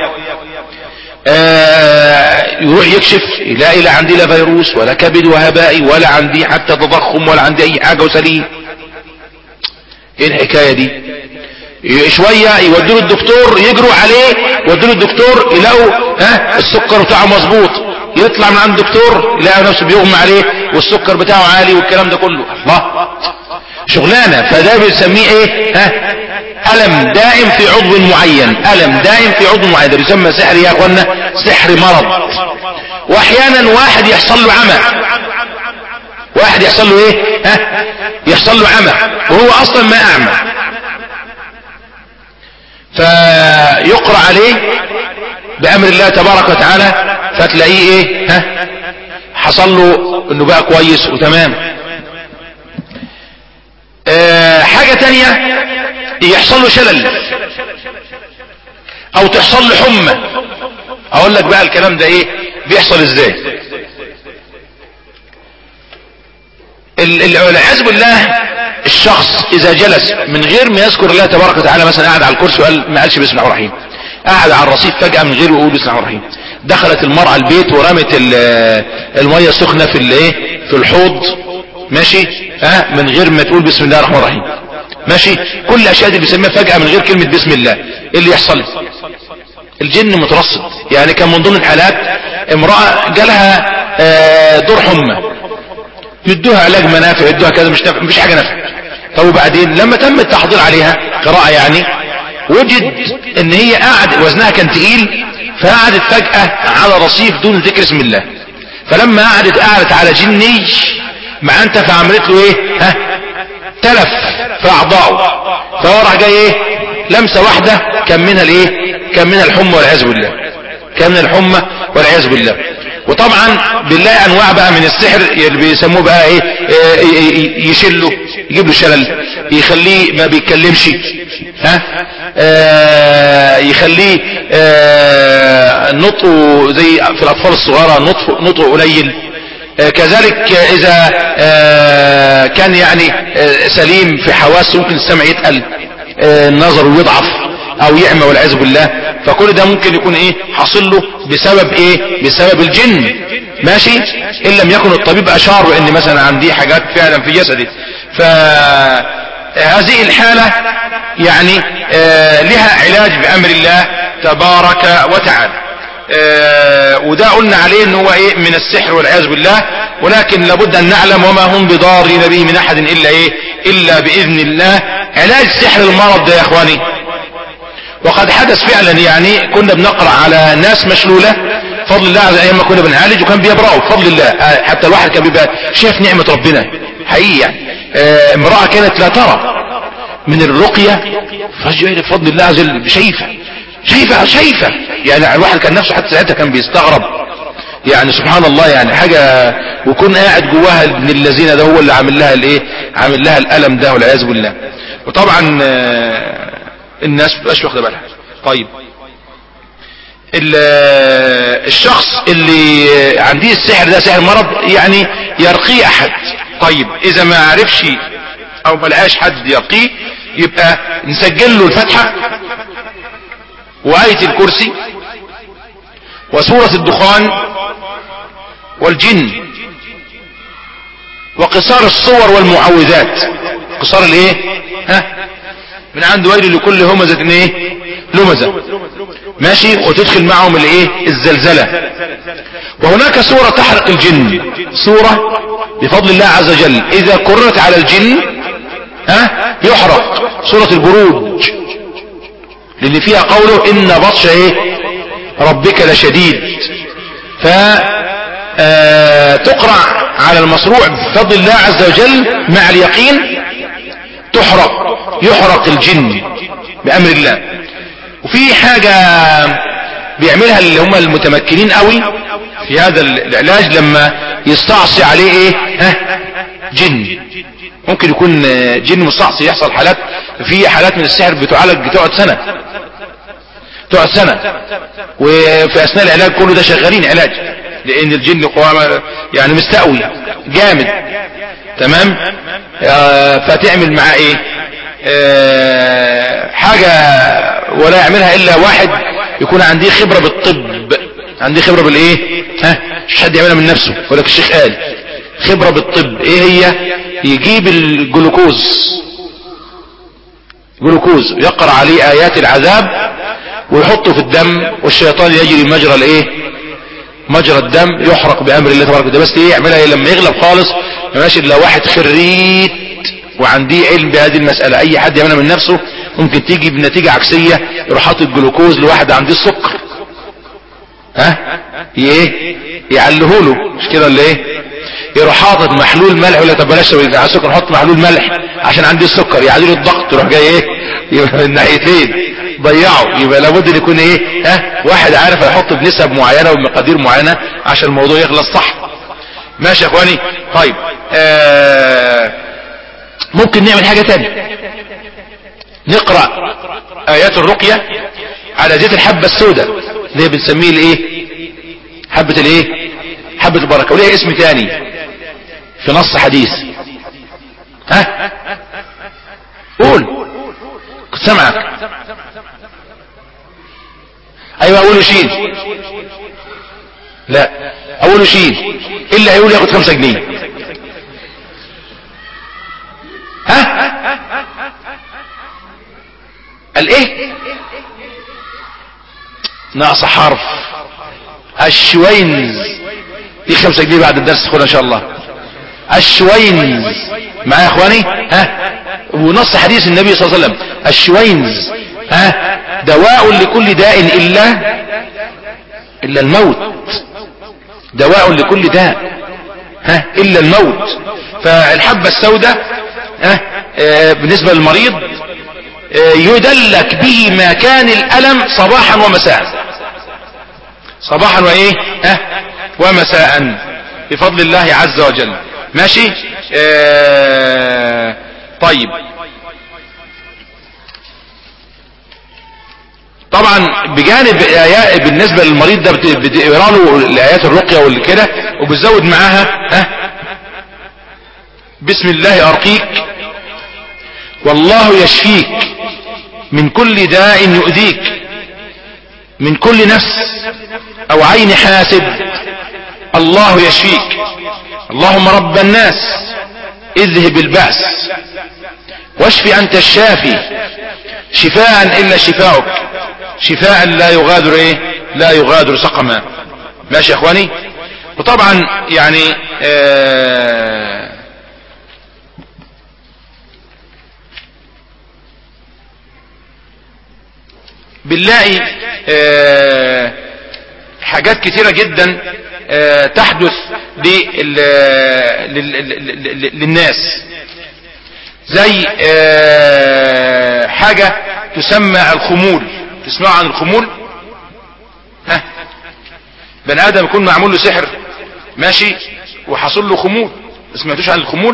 يروح يكشف يلاقي لا عندي لا فيروس ولا كبد وهبائي ولا عندي حتى تضخم ولا عندي اي حاجة وسليم. ايه الحكاية دي؟ شوية يودوا له الدكتور، يجروا عليه يودوا له الدكتور يلاقوا السكر بتاعه مظبوط، يطلع من عند الدكتور يلاقي نفسه بيغمى عليه والسكر بتاعه عالي والكلام ده كله. الله، شغلانة. فده بنسميه ايه، ألم دائم في عضو معين، ألم دائم في عضو معين، ده يسمى سحر يا اخوانا، سحر مرض. واحيانا واحد يحصل له عمى، واحد يحصل له ايه، يحصل له عمى وهو اصلا ما اعمى. فيقرأ عليه بأمر الله تبارك وتعالى، فتلاقيه ايه حصل له انه بقى كويس وتمام. حاجة تانية، يحصل له شلل او تحصل له حمى. اقول لك بقى الكلام ده ايه بيحصل ازاي. والعياذ بالله الشخص اذا جلس من غير ما يذكر الله تبارك وتعالى، مثلا قاعد على الكرسي وقال ما قالش بسم الله الرحمن الرحيم، قاعد على الرصيف فجأة من غير يقول بسم الله الرحمن الرحيم، دخلت المرأة البيت ورمت المية السخنة في الايه في الحوض، ماشي من غير ما تقول بسم الله الرحمن الرحيم، ماشي. كل الاشياء دي بيسميها فجأة من غير كلمة بسم الله. ايه اللي يحصل؟ الجن مترصد. يعني كان من ضمن الحالات امرأة جالها دور حمى، يدوها علاج منافع، يدوها كذا، مش حاجة نافع. طب وبعدين لما تم التحضير عليها قراءة يعني، وجد ان هي قاعد وزنها كان تقيل، فقعدت فجأة على رصيف دون ذكر اسم الله. فلما قعدت على جني مع انت، فعملت له ايه تلف في اعضائه، فهو راح جاي ايه لمسة واحدة كان منها الايه كان منها الحمى والعياذ بالله، كان من الحمى والعياذ بالله. وطبعا بالله انواع بقى من السحر اللي بيسموه بقى ايه يشله، يجيب له شلل، يخليه ما بيتكلمش، يخليه نطقه زي في الاطفال الصغيرة نطقه قليل. كذلك اذا كان يعني سليم في حواسه ممكن السمع يتقل، النظر يضعف او يعمى والعياذ بالله. فكل ده ممكن يكون ايه حاصل له بسبب ايه بسبب الجن، ماشي، ان لم يكن الطبيب اشار بان مثلا عندي حاجات فعلا في جسدي. فهذه الحالة يعني لها علاج بامر الله تبارك وتعالى. وده قلنا عليه ان هو ايه من السحر والعياذ بالله. ولكن لابد ان نعلم وما هم بضارين به من احد الا ايه الا باذن الله. علاج سحر المرض ده يا اخواني، وقد حدث فعلا، يعني كنا بنقرأ على ناس مشلولة فضل الله عز ايام ما كنا بنعالج، وكان بيبرأوا بفضل الله. حتى الواحد كان بيبقى شايف نعمة ربنا حقيقي. يعني امرأة كانت لا ترى من الرقية فجأة بفضل الله عز وجل شايفة. يعني الواحد كان نفسه حتى ساعتها كان بيستغرب، يعني سبحان الله، يعني حاجة، وكون قاعد جواها ابن الذين ده هو اللي عامل لها الايه عامل لها الألم ده والعياذ بالله. وطبعا الناس مبقاش واخده بالها. طيب الشخص اللي عنده السحر ده سحر مرض يعني يرقيه احد. طيب اذا ما عرفش او ما لقاش حد يرقيه، يبقى نسجل له الفاتحة وآية الكرسي وسورة الدخان والجن وقصار الصور والمعوذات. قصار الايه من عند ويل لكل همزة ايه لمزة، ماشي، وتدخل معهم الايه الزلزلة. وهناك سورة تحرق الجن، سورة بفضل الله عز وجل اذا كررت على الجن يحرق، سورة البروج، لان فيها قوله ان بطش ايه ربك لشديد. فتقرأ على المصروع بفضل الله عز وجل مع اليقين، يحرق الجن بأمر الله. وفي حاجة بيعملها اللي هم المتمكنين قوي في هذا العلاج، لما يستعصي عليه ايه جن، ممكن يكون جن مستعصي، يحصل حالات، في حالات من السحر بتقعد سنة، وفي اثناء العلاج كله ده شغالين علاج، لان الجن قوام يعني مستقوي جامد، تمام. فتعمل معاه ايه حاجة ولا يعملها الا واحد يكون عنده خبرة بالطب، عنده خبرة بالايه مش حد يعملها من نفسه، ولكن الشيخ قال خبرة بالطب. ايه هي؟ يجيب الجلوكوز يقرأ عليه ايات العذاب ويحطه في الدم، والشيطان يجري مجرى الايه مجرى الدم، يحرق بامر الله تبارك وتعالى. بس ايه يعملها لما يغلب خالص، ماشي، الا واحد خريت وعندي علم بهذه المسألة. اي حد يعملها من نفسه ممكن تيجي بنتيجة عكسية. يروح حاطط الجلوكوز لواحد عنده السكر، يعلهوله، مش كده ولا ايه؟ يروح حاطط محلول ملح، ولا طب بلاش السكر، حط محلول ملح عشان عندي السكر، يعدله الضغط، يروح جاي ايه من ناحيتين ضيعوا. يبقى لابد ان يكون ايه، واحد عارف هيحط بنسب معينة وبمقادير معينة عشان الموضوع يخلص صح. ماشي يا اخواني. طيب ممكن نعمل حاجة تانية، نقرأ ايات الرقية على زيت الحبة السوداء اللي بنسميه الايه، حبة الايه، حبة البركة، وليها اسم تاني في نص حديث. قول، كنت سمعك. ايوه اقوله شيل. لا اقوله شيل، اللي هيقول ياخد 5 جنيه. قال ايه؟ ناقص حرف. الشوينز دي 5 جنيه بعد الدرس تاخدها ان شاء الله. الشوينز معايا يا اخواني؟ ونص حديث النبي صلى الله عليه وسلم، الشوينز دواء لكل داء الا الموت. دواء لكل داء الا الموت. فالحبة السوداء بالنسبة للمريض يدلك به مكان الألم صباحا ومساء، صباحا وايه ومساء بفضل الله عز وجل. ماشي. طيب طبعا بجانب بالنسبة للمريض ده بتقرا له الآيات الرقية والكده، وبتزود معاها بسم الله أرقيك والله يشفيك من كل داء يؤذيك، من كل نفس أو عين حاسد الله يشفيك. اللهم رب الناس اذهب البأس واشف أنت الشافي شفاء إلا شفاؤك شفاء لا يغادر لا يغادر سقما. ماشي يا اخواني. وطبعا يعني بنلاقي حاجات كثيرة جدا تحدث للناس، زي حاجة تسمى الخمول. تسمع عن الخمول؟ بني ادم يكون معمول له سحر ماشي وحصل له خمول. ما سمعتوش عن الخمول؟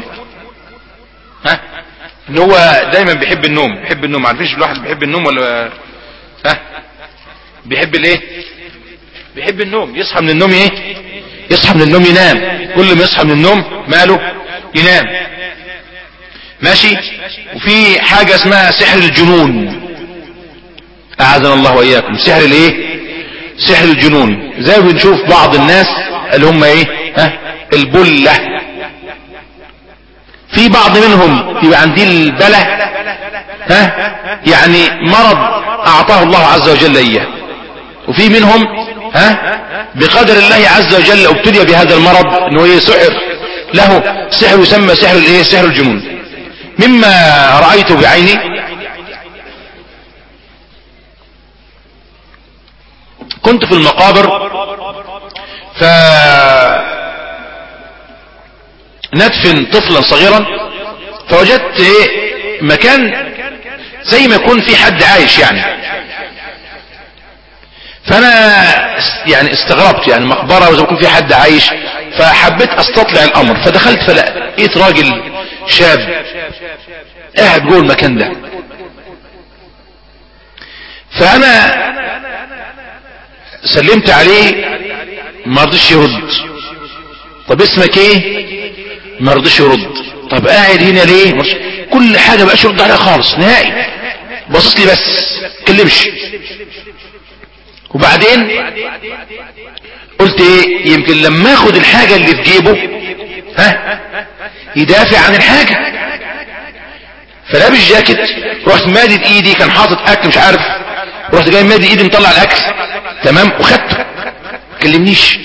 ان هو دايما بيحب النوم. بيحب النوم. عارفينش الواحد بيحب النوم ولا بيحب الايه؟ بيحب النوم. يصحى من النوم يصحى من النوم ينام. كل ما يصحى من النوم ماله؟ ينام. ماشي. وفي حاجة اسمها سحر الجنون، اعاذنا الله واياكم. سحر الايه؟ سحر الجنون. زي ما بنشوف بعض الناس اللي هم البلة. في بعض منهم يبقى عندي البلة يعني مرض اعطاه الله عز وجل اياه، وفي منهم بقدر الله عز وجل ابتلي بهذا المرض انه سحر له سحر يسمى سحر الايه؟ سحر الجنون. مما رأيته بعيني، كنت في المقابر ندفن طفلا صغيرا، فوجدت مكان زي ما يكون في حد عايش يعني. فانا يعني استغربت، يعني مقبرة وزي ما يكون في حد عايش، فحبيت استطلع الامر. فدخلت فلقيت راجل شاب قاعد جوه المكان ده. فانا سلمت عليه ما رضيش يرد. طب اسمك ايه؟ ما رضيش يرد. طب قاعد هنا ليه؟ كل حاجة بقاش يرد عليها خالص نهائي. بصص لي بس كلمش. وبعدين قلت يمكن لما اخد الحاجة اللي في جيبه يدافع عن الحاجة. فلابس جاكيت، رحت مادد ايدي، كان حاطط اكل مش عارف، رحت جاي مادد ايدي مطلع الاكل تمام وخدته. كلمنيش.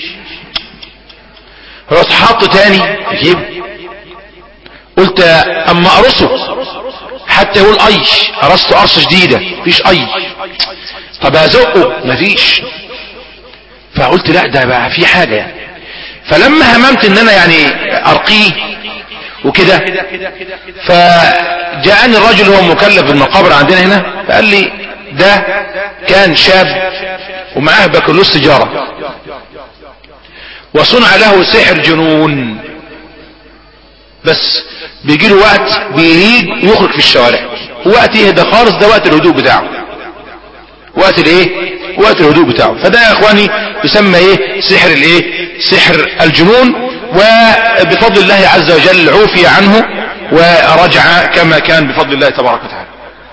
رحت حاطه تاني في جيبه. قلت اما اقرصه حتى يقول اي، قرصته قرصه شديده مفيش اي. طب ازقه مفيش. فقلت لا ده بقى في حاجه يعني. فلما هممت ان انا يعني ارقيه وكده، فجاءني الرجل هو مكلف بالمقابر عندنا هنا، فقال لي ده كان شاب ومعاه بكالوريوس تجارة، وصنع له سحر جنون، بس بيجي له وقت بيريد ويخرج في الشوارع، وقت يهدى خالص ده وقت الهدوء بتاعه، وقت الايه؟ وقت الهدوء بتاعه. فده يا اخواني يسمى ايه؟ سحر الايه؟ سحر الجنون. وبفضل الله عز وجل عوفي عنه ورجع كما كان بفضل الله تبارك وتعالى.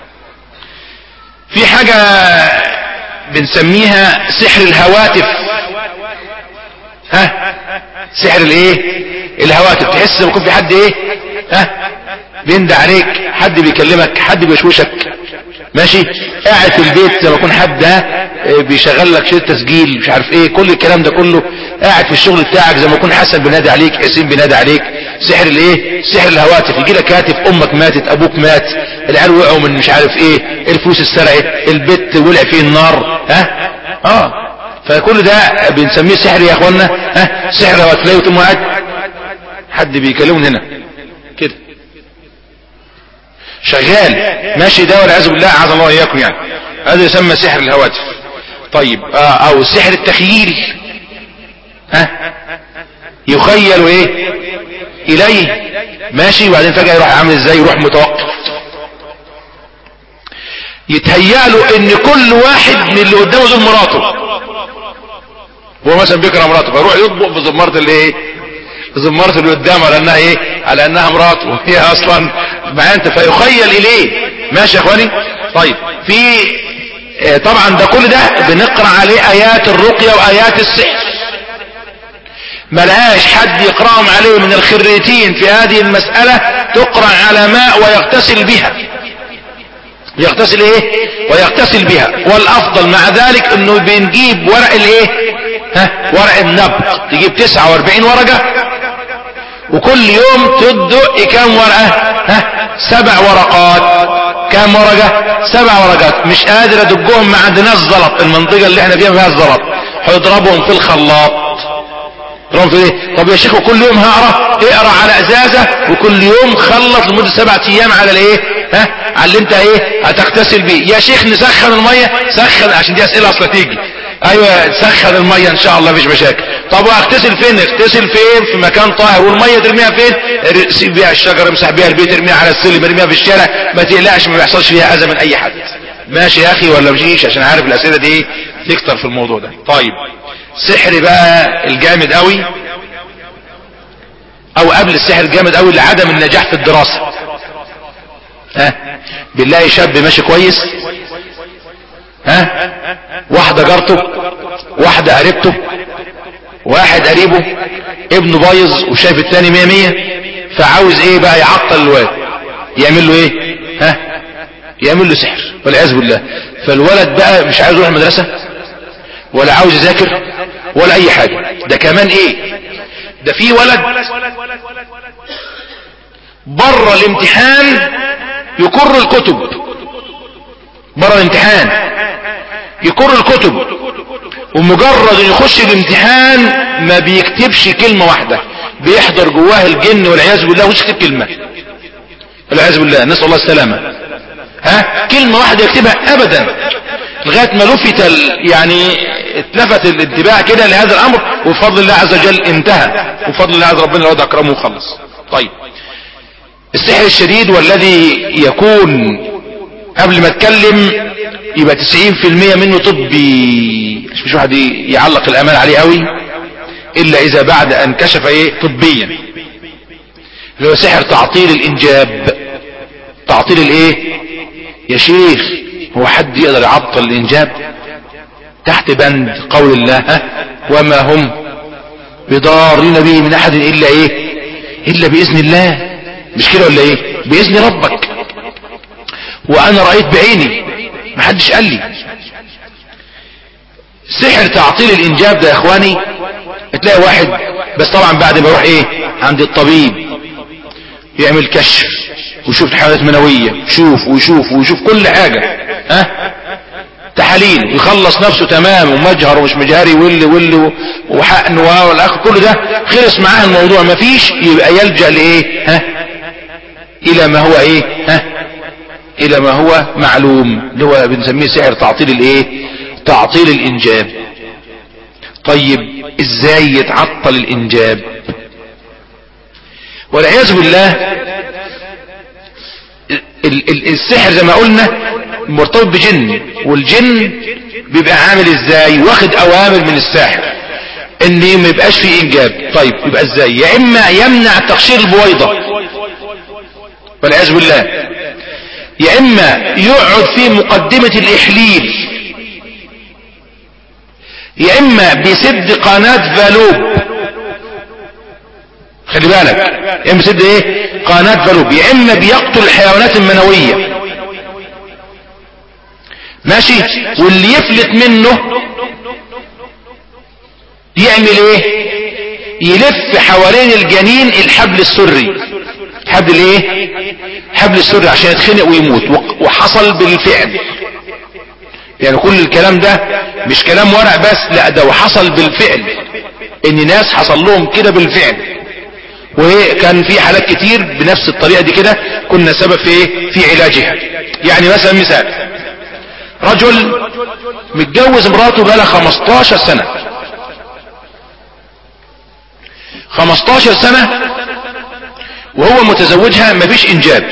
في حاجة بنسميها سحر الهواتف. سحر الايه؟ الهواتف. تحس لما يكون في حد ايه؟ بيندى عليك، حد بيكلمك، حد بيشوشك، ماشي، قاعد في البيت لما يكون حد بيشغل لك شريط تسجيل مش عارف ايه، كل الكلام ده كله، قاعد في الشغل بتاعك زي ما يكون حسن بينادي عليك، حسين بينادي عليك. سحر الايه؟ سحر الهواتف. يجي لك هاتف امك ماتت، ابوك مات، العيال وقعوا من مش عارف ايه، الفلوس اتسرقت، البيت ولع فيه النار، فكل ده بنسميه سحر يا اخوانا. سحر الهواتف. لا يتم قاعد حد بيكلمون هنا كده شغال ماشي، ده والعياذ بالله عز الله اياكم، يعني هذا يسمى سحر الهواتف. طيب او سحر التخييل. يخيل ايه اليه، ماشي، وبعدين فجأة يروح عامل ازاي؟ يروح متوقف، يتهيأله ان كل واحد من اللي قدامه دول مراته، هو مثلا بيكره مراته فيروح يطبق بزمارة الايه؟ زمارة اللي قدامه على انها ايه؟ على انها مراته هي اصلا معاه انت، فيخيل اليه. ماشي يا اخواني؟ طيب في طبعا ده كل ده بنقرأ عليه ايات الرقية وايات السحر، ملهاش حد يقرأهم عليه من الخريتين في هذه المسألة، تقرأ على ماء ويغتسل بها، يغتسل ايه؟ ويغتسل بها. والافضل مع ذلك انه بنجيب ورق الايه؟ ورق النبق، تجيب 49 ورقة، وكل يوم تدق كام ورقة؟ 7 ورقات. كام ورقة؟ 7 ورقات. مش قادر ادقهم، ما عندناش زلط، المنطقة اللي احنا فيها الزلط، هيضربهم في الخلاط. ايه؟ طب يا شيخ وكل يوم اقرا على ازازة، وكل يوم خلص لمدة 7 ايام على الايه؟ على اللي انت ايه؟ هتغتسل بيه. يا شيخ نسخن المية، سخن، عشان دي اسئلة اصلا تيجي. ايوه سخن المية ان شاء الله مفيش مشاكل. طب واغتسل فين؟ اغتسل فين؟ في مكان طاهر. والمية ترميها فين؟ سيب بيها الشجر، امسح بيها البيت، ارميها على السلم، ارميها في الشارع، ما تقلقش، ما بيحصلش فيها اذى من اي حد. ماشي يا اخي ولا مشيش؟ عشان عارف الاسئلة دي ايه تكتر في الموضوع ده. طيب سحر بقى الجامد قوي، او قبل السحر الجامد قوي لعدم النجاح في الدراسة. بالله شاب ماشي كويس، واحدة جارته، واحدة قريبته، واحد قريبه ابنه بايظ وشايف التاني 100 فعاوز ايه بقى؟ يعطل الواد، يعمل له ايه؟ يعمل له سحر والعياذ بالله. فالولد بقى مش عايز يروح المدرسة، ولا عاوز يذاكر، ولا اي حاجة. ده كمان ايه؟ ده في ولد بره الامتحان يكر الكتب، بره الامتحان يكر الكتب، ومجرد ان يخش الامتحان ما بيكتبش كلمة واحدة، بيحضر جواه الجن والعياذ بالله ومش يكتب كلمة، والعياذ بالله، نسأل الله السلامة. كلمة واحدة يكتبها ابدا، لغاية ما لفت يعني اتلفت الانتباه كده لهذا الامر، وبفضل الله عز وجل انتهى، وبفضل الله عز ربنا لو اكرمه وخلص. طيب السحر الشديد والذي يكون قبل ما اتكلم يبقى 90% منه طبي، مش واحد يعلق الامال عليه قوي الا اذا بعد ان كشف ايه طبيا، اللي هو سحر تعطيل الانجاب. تعطيل الايه يا شيخ؟ هو حد يقدر يعطل الانجاب؟ تحت بند قول الله وما هم بضارين به من احد الا ايه؟ الا باذن الله. مش كده ولا ايه؟ باذن ربك. وانا رأيت بعيني، محدش قال لي. سحر تعطيل الانجاب ده يا اخواني تلاقي واحد، بس طبعا بعد ما يروح ايه عند الطبيب يعمل كشف ويشوف الحالات المنوية، ويشوف كل حاجة، تحاليل، ويخلص نفسه تمام ومجهر ومش مجهري واللي وحقن والاخر، كل ده خلص معاه الموضوع مفيش، يبقى يلجأ لايه؟ الى ما هو ايه؟ الى ما هو معلوم، اللي هو بنسميه سحر تعطيل الايه؟ تعطيل الانجاب. طيب ازاي يتعطل الانجاب؟ والعياذ بالله السحر زي ما قلنا مرتبط بجن، والجن بيبقى عامل ازاي؟ واخد اوامر من الساحر ان ما يبقاش فيه انجاب. طيب يبقى ازاي؟ يا اما يمنع تقشير البويضة والعياذ بالله، يا اما يقعد في مقدمة الاحليل، يا اما بيسد قناة فالوب. خلي بالك، يا اما بيسد ايه؟ قناة فالوب. يا اما بيقتل الحيوانات المنوية. ماشي. واللي يفلت منه يعمل ايه؟ يلف حوالين الجنين الحبل السري. حبل ايه؟ حبل السري، عشان يتخنق ويموت. وحصل بالفعل، يعني كل الكلام ده مش كلام ورق بس، لا ده وحصل بالفعل، ان ناس حصل لهم كده بالفعل. وكان في حالات كتير بنفس الطريقة دي كده كنا سبب في ايه؟ في علاجها. يعني مثلا مثال، رجل متجوز مراته بقالها 15 سنة 15 سنة وهو متزوجها، مفيش انجاب،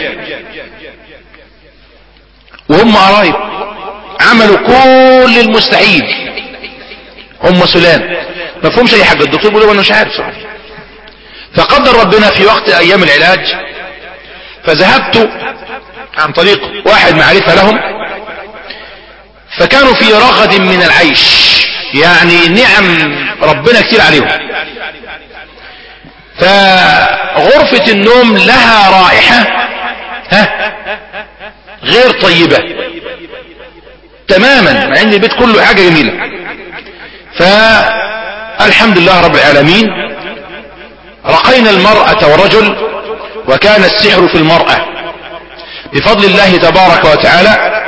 وهم قرايب عملوا كل المستحيل، هم سلام ما فهمش اي حاجة. الدكتور بيقول انا مش عارف صراحة. فقدر ربنا في وقت ايام العلاج، فذهبت عن طريق واحد معرفة لهم، فكانوا في رغد من العيش، يعني نعم ربنا كتير عليهم. فغرفة النوم لها رائحة غير طيبة تماما، مع ان البيت كله حاجة جميلة. فالحمد لله رب العالمين رقينا المرأة والرجل، وكان السحر في المرأة بفضل الله تبارك وتعالى.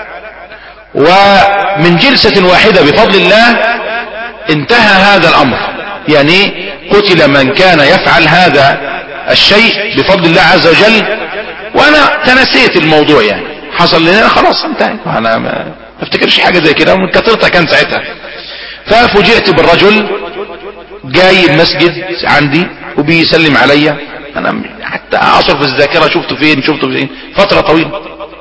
ومن جلسة واحدة بفضل الله انتهى هذا الامر، يعني قتل من كان يفعل هذا الشيء بفضل الله عز وجل. وانا تنسيت الموضوع، يعني حصل لنا خلاص انتهى، انا ما افتكرش حاجة زي كده، من كثرتها كان ساعتها. ففوجئت بالرجل جاي المسجد عندي وبيسلم عليا، انا حتى اعصر في الذاكرة شفته فين فترة طويلة.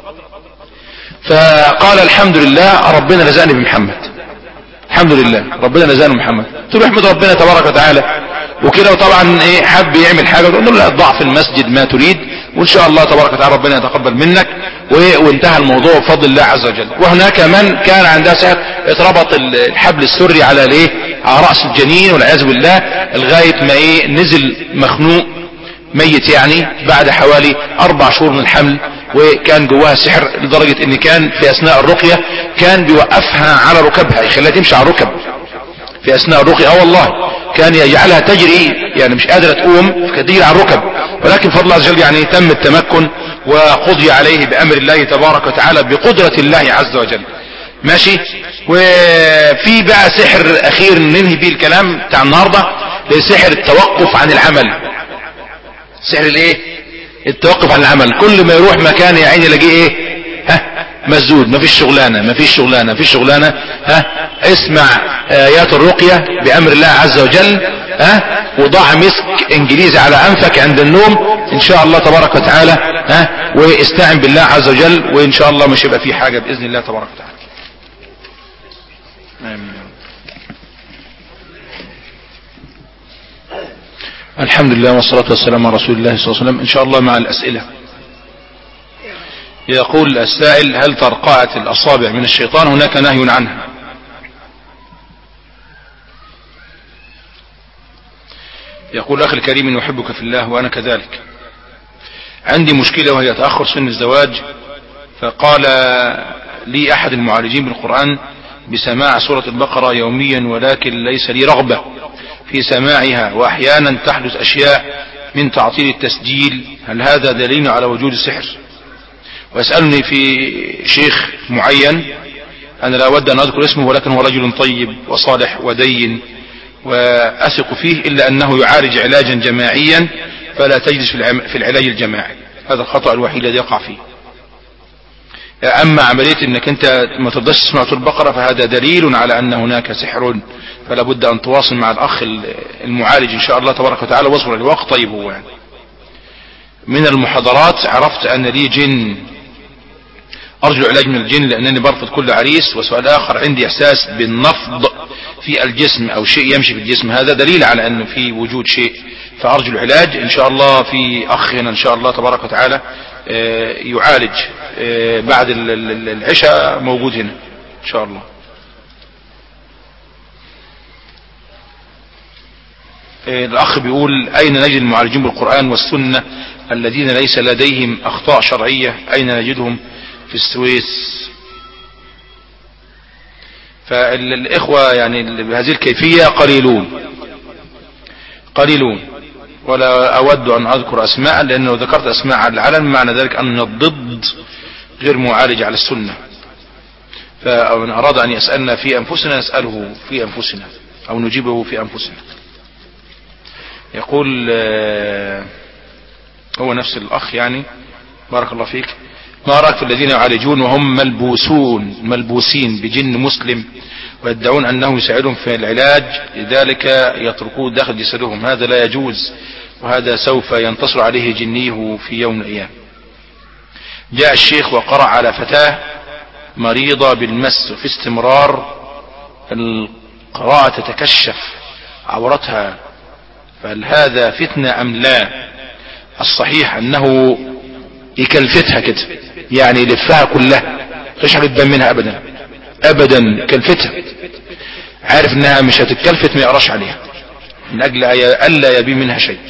فقال الحمد لله ربنا رزقني بمحمد، الحمد لله ربنا رزقني بمحمد. قلت له احمد ربنا تبارك وتعالى وكده. وطبعا ايه حب يعمل حاجة، قلت له لا ضع في المسجد ما تريد، وان شاء الله تبارك وتعالى ربنا يتقبل منك. وانتهى الموضوع بفضل الله عز وجل. وهناك من كان عندها سحر، اتربط الحبل السري على الايه؟ على رأس الجنين والعياذ بالله، لغاية ما ايه نزل مخنوق ميت، يعني بعد حوالي 4 شهور من الحمل. وكان جواها سحر لدرجة ان كان في اثناء الرقية كان بيوقفها على ركبها، يخليها تمشي على الركب في اثناء الرقية. والله كان يجعلها تجري، يعني مش قادرة تقوم فتجري على الركب. ولكن فضل الله عز وجل يعني تم التمكن وقضي عليه بامر الله تبارك وتعالى بقدرة الله عز وجل. ماشي. وفي بقى سحر اخير ننهي بيه الكلام بتاع النهاردة، سحر التوقف عن العمل. سحر الايه؟ التوقف عن العمل. كل ما يروح مكان يا عيني يلاقيه ايه؟ مسدود، مفيش شغلانة. اسمع ايات الرقية بامر الله عز وجل. وضع مسك انجليزي على انفك عند النوم ان شاء الله تبارك وتعالى. واستعن بالله عز وجل، وان شاء الله مش هيبقى فيه حاجة باذن الله تبارك وتعالى. آمين. الحمد لله والصلاة والسلام على رسول الله صلى الله عليه وسلم. ان شاء الله مع الاسئلة. يقول السائل: هل ترقعة الاصابع من الشيطان هناك نهي عنها؟ يقول: اخي الكريم يحبك في الله وانا كذلك، عندي مشكلة وهي تأخر سن الزواج. فقال لي احد المعالجين بالقرآن بسماع سورة البقرة يوميا، ولكن ليس لي رغبة في سماعها، واحيانا تحدث اشياء من تعطيل التسجيل، هل هذا دليل على وجود السحر؟ ويسألني في شيخ معين انا لا اود ان اذكر اسمه، ولكن هو رجل طيب وصالح ودين واثق فيه، الا انه يعالج علاجا جماعيا فلا تجلس في العلاج الجماعي. هذا الخطأ الوحيد الذي يقع فيه. اما عملية انك انت ما ترضاش تسمع سورة البقرة فهذا دليل على ان هناك سحر، فلا بد ان تواصل مع الاخ المعالج ان شاء الله تبارك وتعالى واصبر الوقت. طيب هو يعني من المحاضرات عرفت ان لي جن، ارجو العلاج من الجن لانني برفض كل عريس. وسؤال اخر، عندي احساس بالنفض في الجسم او شيء يمشي في الجسم، هذا دليل على انه في وجود شيء، فارجو العلاج ان شاء الله. في اخ هنا ان شاء الله تبارك وتعالى يعالج بعد العشاء، موجود هنا ان شاء الله. الاخ بيقول اين نجد المعالجين بالقرآن والسنة الذين ليس لديهم اخطاء شرعية؟ اين نجدهم؟ في السويس. فالاخوة يعني بهذه الكيفية قليلون، ولا اود ان اذكر اسماء، لانه ذكرت اسماء على العلن معنى ذلك ان الضد غير معالج على السنة. فمن اراد ان يسألنا في انفسنا نسأله في انفسنا او نجيبه في انفسنا. يقول هو نفس الاخ يعني بارك الله فيك، ما رأيك في الذين يعالجون وهم ملبوسين بجن مسلم ويدعون انه يساعدهم في العلاج، لذلك يتركوه داخل جسدهم؟ هذا لا يجوز، وهذا سوف ينتصر عليه جنيه في يوم من الايام. جاء الشيخ وقرأ على فتاة مريضة بالمس، وفي استمرار القراءة تتكشف عورتها، فهل هذا فتنة ام لا؟ الصحيح انه يكلفتها كده، يعني يلفها كلها، مش هتبان منها ابدا كلفتها، عارف انها مش هتتكلفت ما يقراش عليها من اجل الا يبي منها شيء.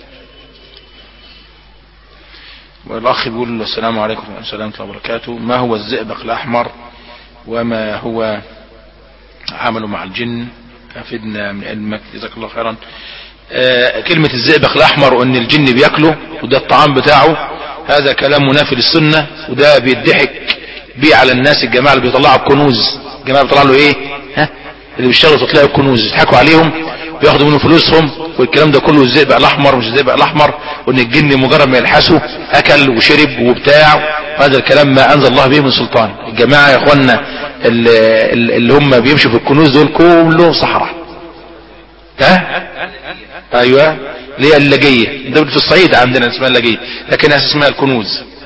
والاخ بيقول السلام عليكم ورحمة الله وبركاته، ما هو الزئبق الاحمر وما هو عمله مع الجن؟ افدنا من علمك جزاك الله خيرا. كلمة الزئبق الاحمر وان الجن بياكله وده الطعام بتاعه، هذا كلام منافي للسنة، وده بيضحك بيه على الناس. الجماعة اللي بيطلعوا الكنوز، الجماعة بيطلعوا له ايه اللي بيشتغلوا تطلعوا الكنوز، يضحكوا عليهم وياخدوا منهم فلوسهم، والكلام ده كله الزئبق الاحمر مش الزئبق الاحمر، وان الجن مجرد ما يلحسه اكل وشرب وبتاع، هذا الكلام ما انزل الله به من سلطان. الجماعة يا اخوانا اللي هم بيمشوا في الكنوز دول كلهم صحراء. ايوه اللي هي اللاجية، ده في الصعيد عندنا اسمها اللاجية، لكن اسمها الكنوز.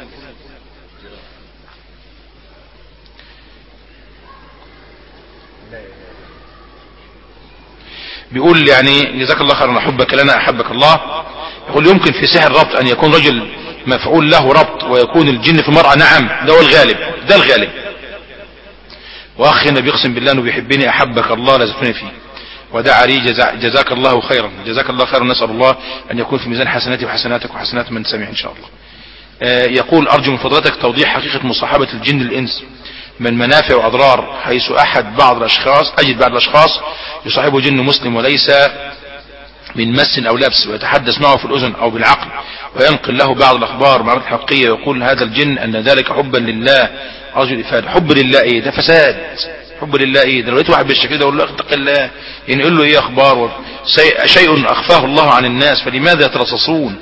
بيقول يعني جزاك الله خيرا، احبك لنا احبك الله. يقول يمكن في سحر الربط ان يكون رجل مفعول له ربط ويكون الجن في المرأة؟ نعم، ده هو الغالب، ده الغالب. واخي النبي يقسم بالله انه بيحبني، احبك الله لازمني فيه ودعا لي، جزاك الله خيرا، جزاك الله خيرا. نسأل الله ان يكون في ميزان حسناتي وحسناتك وحسنات من سمع ان شاء الله. يقول ارجو من فضلتك توضيح حقيقة مصاحبة الجن الانس من منافع واضرار، حيث اجد بعض الاشخاص يصاحبه جن مسلم وليس من مس او لبس، ويتحدث معه في الاذن او بالعقل، وينقل له بعض الاخبار معلومات حقيقية، ويقول هذا الجن ان ذلك حبا لله. ارجو الافادة. حب لله ايه ده؟ فساد. حب لله ايه ده؟ لو لقيت واحد بالشكل ده اقول له اتق الله، ينقل له ايه اخبار؟ شيء اخفاه الله عن الناس، فلماذا يترصصون؟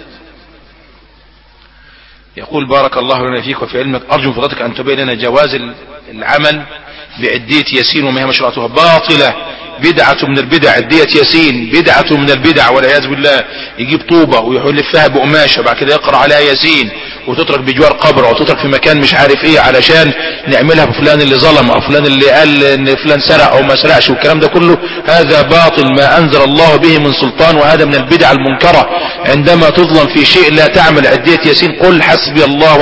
يقول بارك الله لنا فيك وفي علمك، ارجو من فضلتك ان تبين لنا جواز العمل بعدية ياسين وما هي مشروعاتها. باطلة، بدعة من البدع. عدية ياسين بدعة من البدع والعياذ بالله. يجيب طوبة ويلفها بقماشة بعد كده يقرأ عليها ياسين، وتترك بجوار قبر او تترك في مكان مش عارف ايه علشان نعملها بفلان اللي ظلم او فلان اللي قال ان فلان سرق او ما سرقش، والكلام ده كله هذا باطل ما انزل الله به من سلطان، وهذا من البدع المنكرة. عندما تظلم في شيء لا تعمل عدية ياسين قل حسبي الله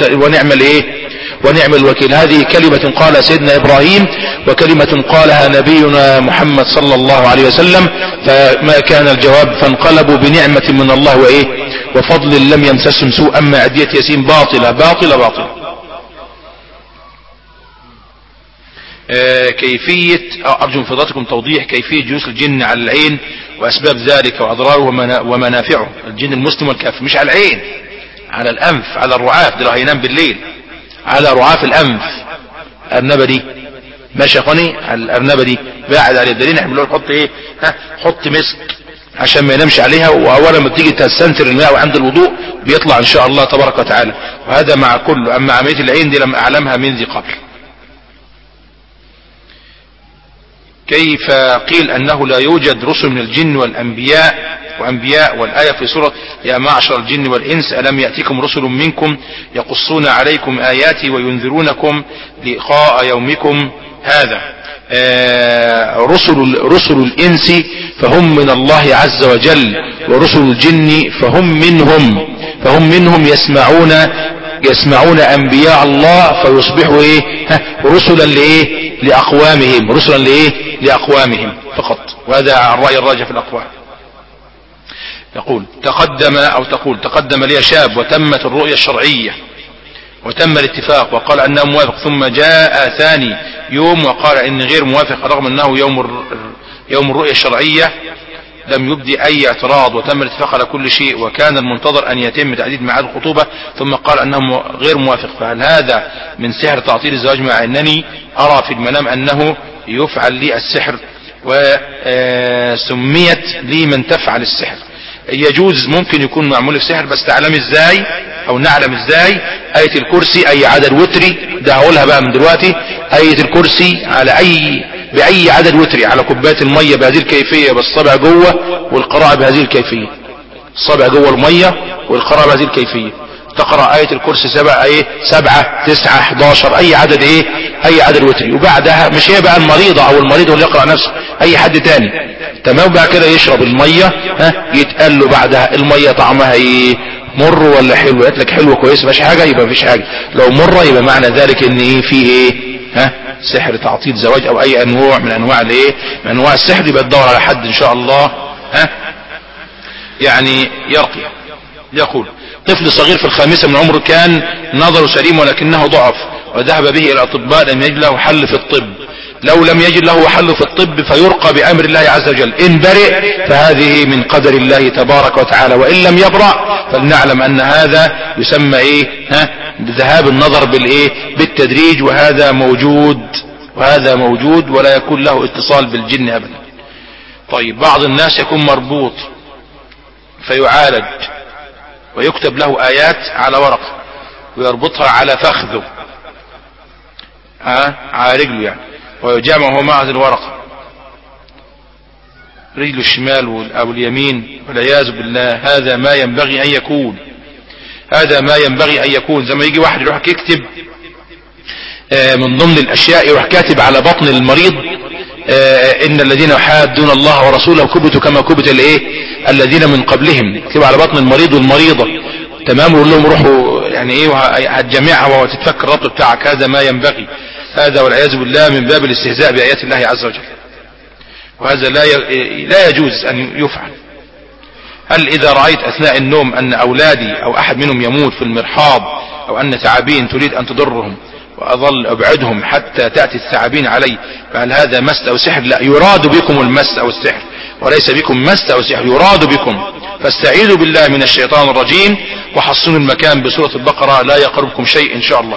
ونعم الوكيل. هذه كلمة قال سيدنا إبراهيم، وكلمة قالها نبينا محمد صلى الله عليه وسلم، فما كان الجواب فانقلبوا بنعمة من الله وفضل لم يمسسهم سوء. أما عدية ياسين باطلة باطلة باطلة. كيفية أرجو من فضلاتكم توضيح كيفية جلوس الجن على العين وأسباب ذلك وأضراره ومنافعه. الجن المسلم والكافر مش على العين، على الأنف، على الرعاف، ده لو هينام بالليل على رعاف الأنف. الأرنبة دي ماشي يا اخواني، الأرنبة دي باعد على الدليل، احنا بنقول حط ايه؟ حط مسك عشان ما ينامش عليها، واولا ما تيجي تستنثر الماء وعند الوضوء بيطلع ان شاء الله تبارك وتعالى. وهذا مع كله. اما عملية العين دي لم اعلمها من ذي قبل. كيف قيل انه لا يوجد رسل من الجن وانبياء والايه في سوره يا معشر الجن والانس الم ياتكم رسل منكم يقصون عليكم اياتي وينذرونكم لقاء يومكم هذا. رسل الانس فهم من الله عز وجل، ورسل الجن فهم منهم يسمعون انبياء الله فيصبحوا رسلا لاقوامهم فقط. وهذا الرأي الراجح في الاقوال. تقدم لي شاب وتمت الرؤية الشرعية وتم الاتفاق وقال انه موافق، ثم جاء ثاني يوم وقال ان غير موافق رغم انه يوم الرؤية الشرعية لم يبدي اي اعتراض وتم الاتفاق على كل شيء، وكان المنتظر ان يتم تحديد ميعاد الخطوبة ثم قال انه غير موافق. فهل هذا من سحر تعطيل الزواج مع انني ارى في المنام انه يفعل لي السحر وسميت لي من تفعل السحر؟ يجوز، ممكن يكون معمول في سحر، بس نعلم ازاي آية الكرسي اي عدد وتري، ده هقولها بقى من دلوقتي، آية الكرسي على بأي عدد وتري على كوباية المية بهذه الكيفية بالصبع جوه والقراءة بهذه الكيفية، الصبع جوه المية والقراءة بهذه الكيفية. تقرأ آية الكرسي 7 9 11 اي عدد وتري، وبعدها مش هي بقى المريضة او المريض اللي يقرأ نفسه، اي حد تاني تمام. بقى كده يشرب المية، يتقال له بعدها المية طعمها مر ولا حلو؟ قلت لك حلو كويس مفيش حاجة، يبقى مفيش حاجة. لو مرة يبقى معنى ذلك ان في سحر تعطيل زواج او اي نوع من انواع من انواع السحر. يبقى تدور على حد ان شاء الله يعني يرقي. يقول طفل صغير في الخامسة من عمره كان نظره سليم ولكنه ضعف وذهب به الى الاطباء لم يجد له حل في الطب. لو لم يجد له حل في الطب فيرقى بامر الله عز وجل، ان برئ فهذه من قدر الله تبارك وتعالى، وان لم يبرأ فلنعلم ان هذا يسمى ذهاب النظر بالتدريج، وهذا موجود ولا يكون له اتصال بالجن ابدا. طيب بعض الناس يكون مربوط فيعالج ويكتب له آيات على ورقة ويربطها على فخذه على رجله يعني، ويجمعه مع الورقة رجله الشمال أو اليمين والعياذ بالله. هذا ما ينبغي أن يكون زي ما يجي واحد يروح يكتب من ضمن الأشياء، يروح كاتب على بطن المريض إن الذين يحادون الله ورسوله كبتوا كما كبت الذين من قبلهم، يكتب على بطن المريض والمريضة تمام، ويقول لهم روحوا يعني هتجمعها وتتفك الربط بتاعك. هذا ما ينبغي، هذا والعياذ بالله من باب الاستهزاء بآيات الله عز وجل، وهذا لا يجوز أن يفعل. هل إذا رأيت أثناء النوم أن أولادي أو أحد منهم يموت في المرحاض أو أن ثعابين تريد أن تضرهم وأظل أبعدهم حتى تأتي الثعابين علي، فهل هذا مس أو سحر؟ لا، يراد بكم المس أو السحر وليس بكم مس أو سحر، يراد بكم. فاستعيذوا بالله من الشيطان الرجيم وحصنوا المكان بسورة البقرة لا يقربكم شيء إن شاء الله.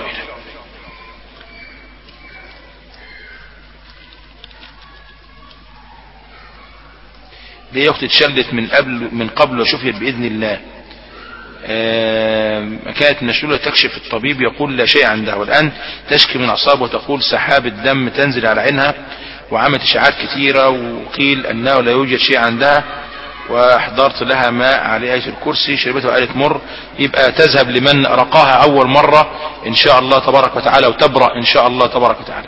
دي أختي اتشلت من قبل وشفيت بإذن الله. كانت مشلولة تكشف الطبيب يقول لا شيء عندها، والآن تشكي من أعصاب وتقول سحاب الدم تنزل على عينها وعملت إشاعات كثيرة وقيل أنه لا يوجد شيء عندها، وأحضرت لها ماء على آية الكرسي شربته وقالت مر. يبقى تذهب لمن رقاها أول مرة إن شاء الله تبارك وتعالى وتبرأ إن شاء الله تبارك وتعالى.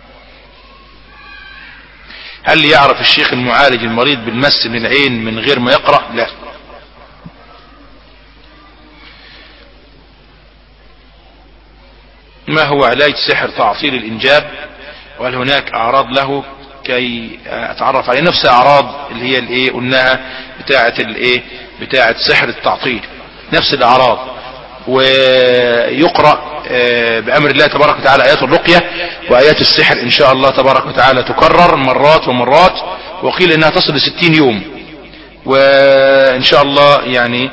هل يعرف الشيخ المعالج المريض بالمس من العين من غير ما يقرأ؟ لا. ما هو علاج سحر تعطيل الإنجاب؟ وهل هناك أعراض له كي أتعرف عليه؟ نفس أعراض اللي هي قلناها بتاعة سحر التعطيل، نفس الأعراض. ويقرأ بأمر الله تبارك وتعالى آيات الرقية وآيات السحر إن شاء الله تبارك وتعالى تكرر مرات ومرات، وقيل إنها تصل ل60 يوم، وإن شاء الله يعني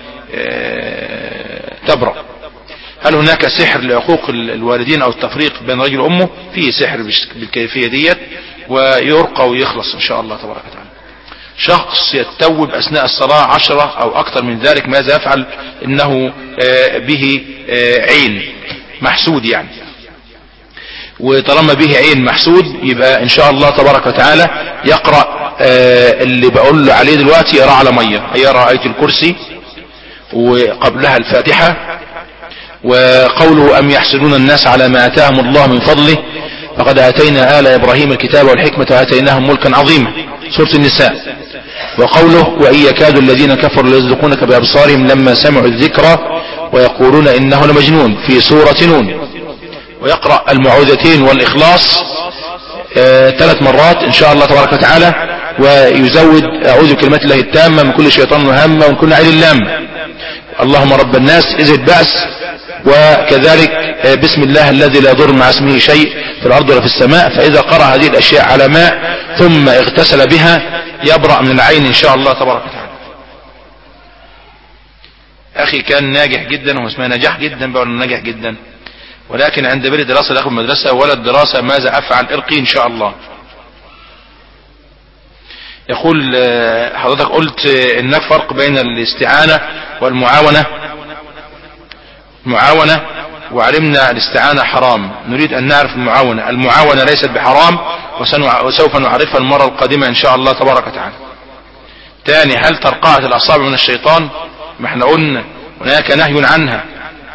تبرأ. هل هناك سحر لعقوق الوالدين أو التفريق بين رجل وأمه؟ فيه سحر بالكيفية ديت ويرقى ويخلص إن شاء الله تبارك وتعالى. شخص يتوب اثناء الصلاة 10 او اكثر من ذلك، ماذا يفعل؟ انه به عين محسود يعني، وطالما به عين محسود يبقى ان شاء الله تبارك وتعالى يقرأ اللي بقول له عليه دلوقتي، يقرأ على مية، يقرأ آية الكرسي وقبلها الفاتحة، وقوله أم يحسدون الناس على ما آتاهم الله من فضله فقد آتينا آل إبراهيم الكتاب والحكمة وآتيناهم ملكا عظيما، سورة النساء. وقوله وإن يكاد الذين كفروا ليزلقونك بأبصارهم لما سمعوا الذكر ويقولون إنه لمجنون، في سورة نون. ويقرأ المعوذتين والإخلاص 3 مرات إن شاء الله تبارك وتعالى، ويزود أعوذ بكلمات الله التامة من كل شيطان وهامة ومن كل عين لامة، اللهم رب الناس إذ البأس، وكذلك بسم الله الذي لا يضر مع اسمه شيء في الأرض ولا في السماء. فإذا قرأ هذه الأشياء على ماء ثم اغتسل بها يبرأ من العين إن شاء الله تبارك وتعالى. أخي كان ناجح جدا، هو اسمها نجاح جدا بقى ولا ناجح جدا، ولكن عند بير الدراسة داخل المدرسة ولا الدراسة ماذا أفعل؟ ارقي إن شاء الله. يقول حضرتك قلت إنك فرق بين الاستعانة والمعاونة، وعلمنا الاستعانة حرام، نريد أن نعرف المعاونة ليست بحرام، وسوف نعرفها المرة القادمة إن شاء الله تبارك وتعالى. تاني، هل ترقعة الأصابع من الشيطان؟ ما احنا قلنا هناك نهي عنها.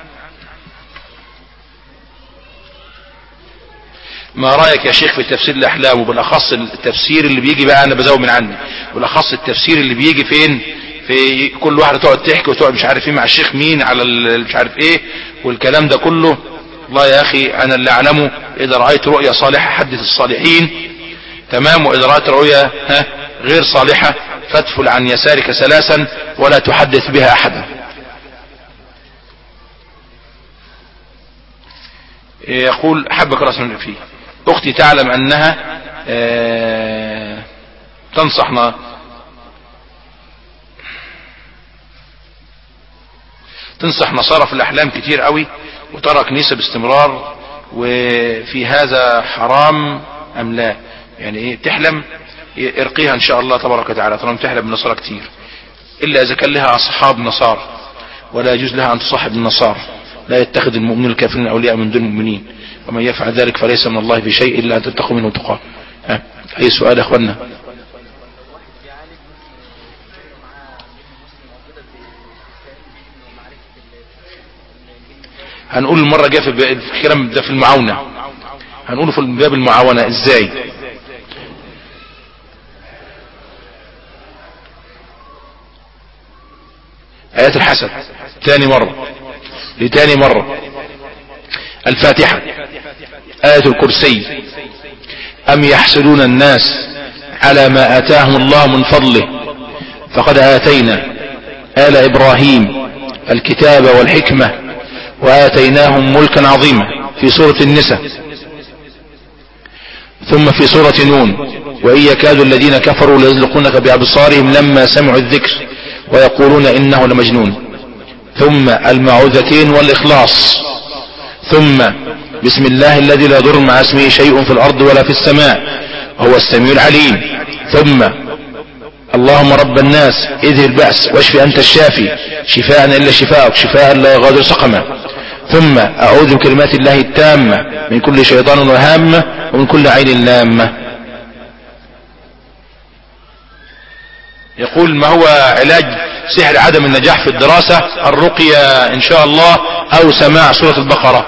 ما رأيك يا شيخ في تفسير الأحلام، وبالأخص التفسير اللي بيجي بقى، أنا بزود من عندي، بالأخص التفسير اللي بيجي فين؟ في كل واحدة تقعد تحكي وتقعد مش عارف ايه مع الشيخ مين على مش عارف ايه والكلام ده كله. الله يا أخي أنا اللي أعلمه، إذا رأيت رؤيا صالحة حدث الصالحين، تمام، وإذا رأيت رؤيا غير صالحة فادفل عن يسارك 3 ولا تحدث بها أحدا. يقول حبك رأسنا فيه، أختي تعلم أنها تنصح نصارى في الأحلام كتير قوي، وترى كنيسة باستمرار، وفي هذا حرام أم لا؟ يعني ايه تحلم؟ ارقيها ان شاء الله تبارك وتعالى طالما تحلم بالنصارى كتير، الا اذا كان لها اصحاب نصارى، ولا يجوز لها ان تصاحب النصارى. لا يتخذ المؤمنون الكافرين اولياء من دون المؤمنين، ومن يفعل ذلك فليس من الله في شيء الا ان تتقوا منه تقاه. اي سؤال يا اخوانا؟ هنقول المرة جاء في الكلام ده في المعاونة، هنقوله في باب المعاونة ازاي. آيات الحسد لتاني مرة، الفاتحة، آية الكرسي، أم يحسدون الناس على ما آتاهم الله من فضله فقد آتينا آل إبراهيم الكتاب والحكمة وآتيناهم ملكا عظيما، في سورة النساء. ثم في سورة نون وإن يكاد الذين كفروا ليزلقونك بأبصارهم لما سمعوا الذكر ويقولون إنه لمجنون. ثم المعوذتين والإخلاص. ثم بسم الله الذي لا يضر مع اسمه شيء في الأرض ولا في السماء وهو السميع العليم. ثم اللهم رب الناس اذهب البأس واشف أنت الشافي شفاء إلا شفاءك شفاء لا يغادر سقما. ثم أعوذ بكلمات الله التامة من كل شيطان وهامة ومن كل عين لامة. يقول ما هو علاج سحر عدم النجاح في الدراسة؟ الرقية إن شاء الله أو سماع سورة البقرة.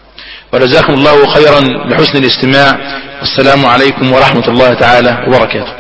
وجزاكم الله خيرا بحسن الاستماع، والسلام عليكم ورحمة الله تعالى وبركاته.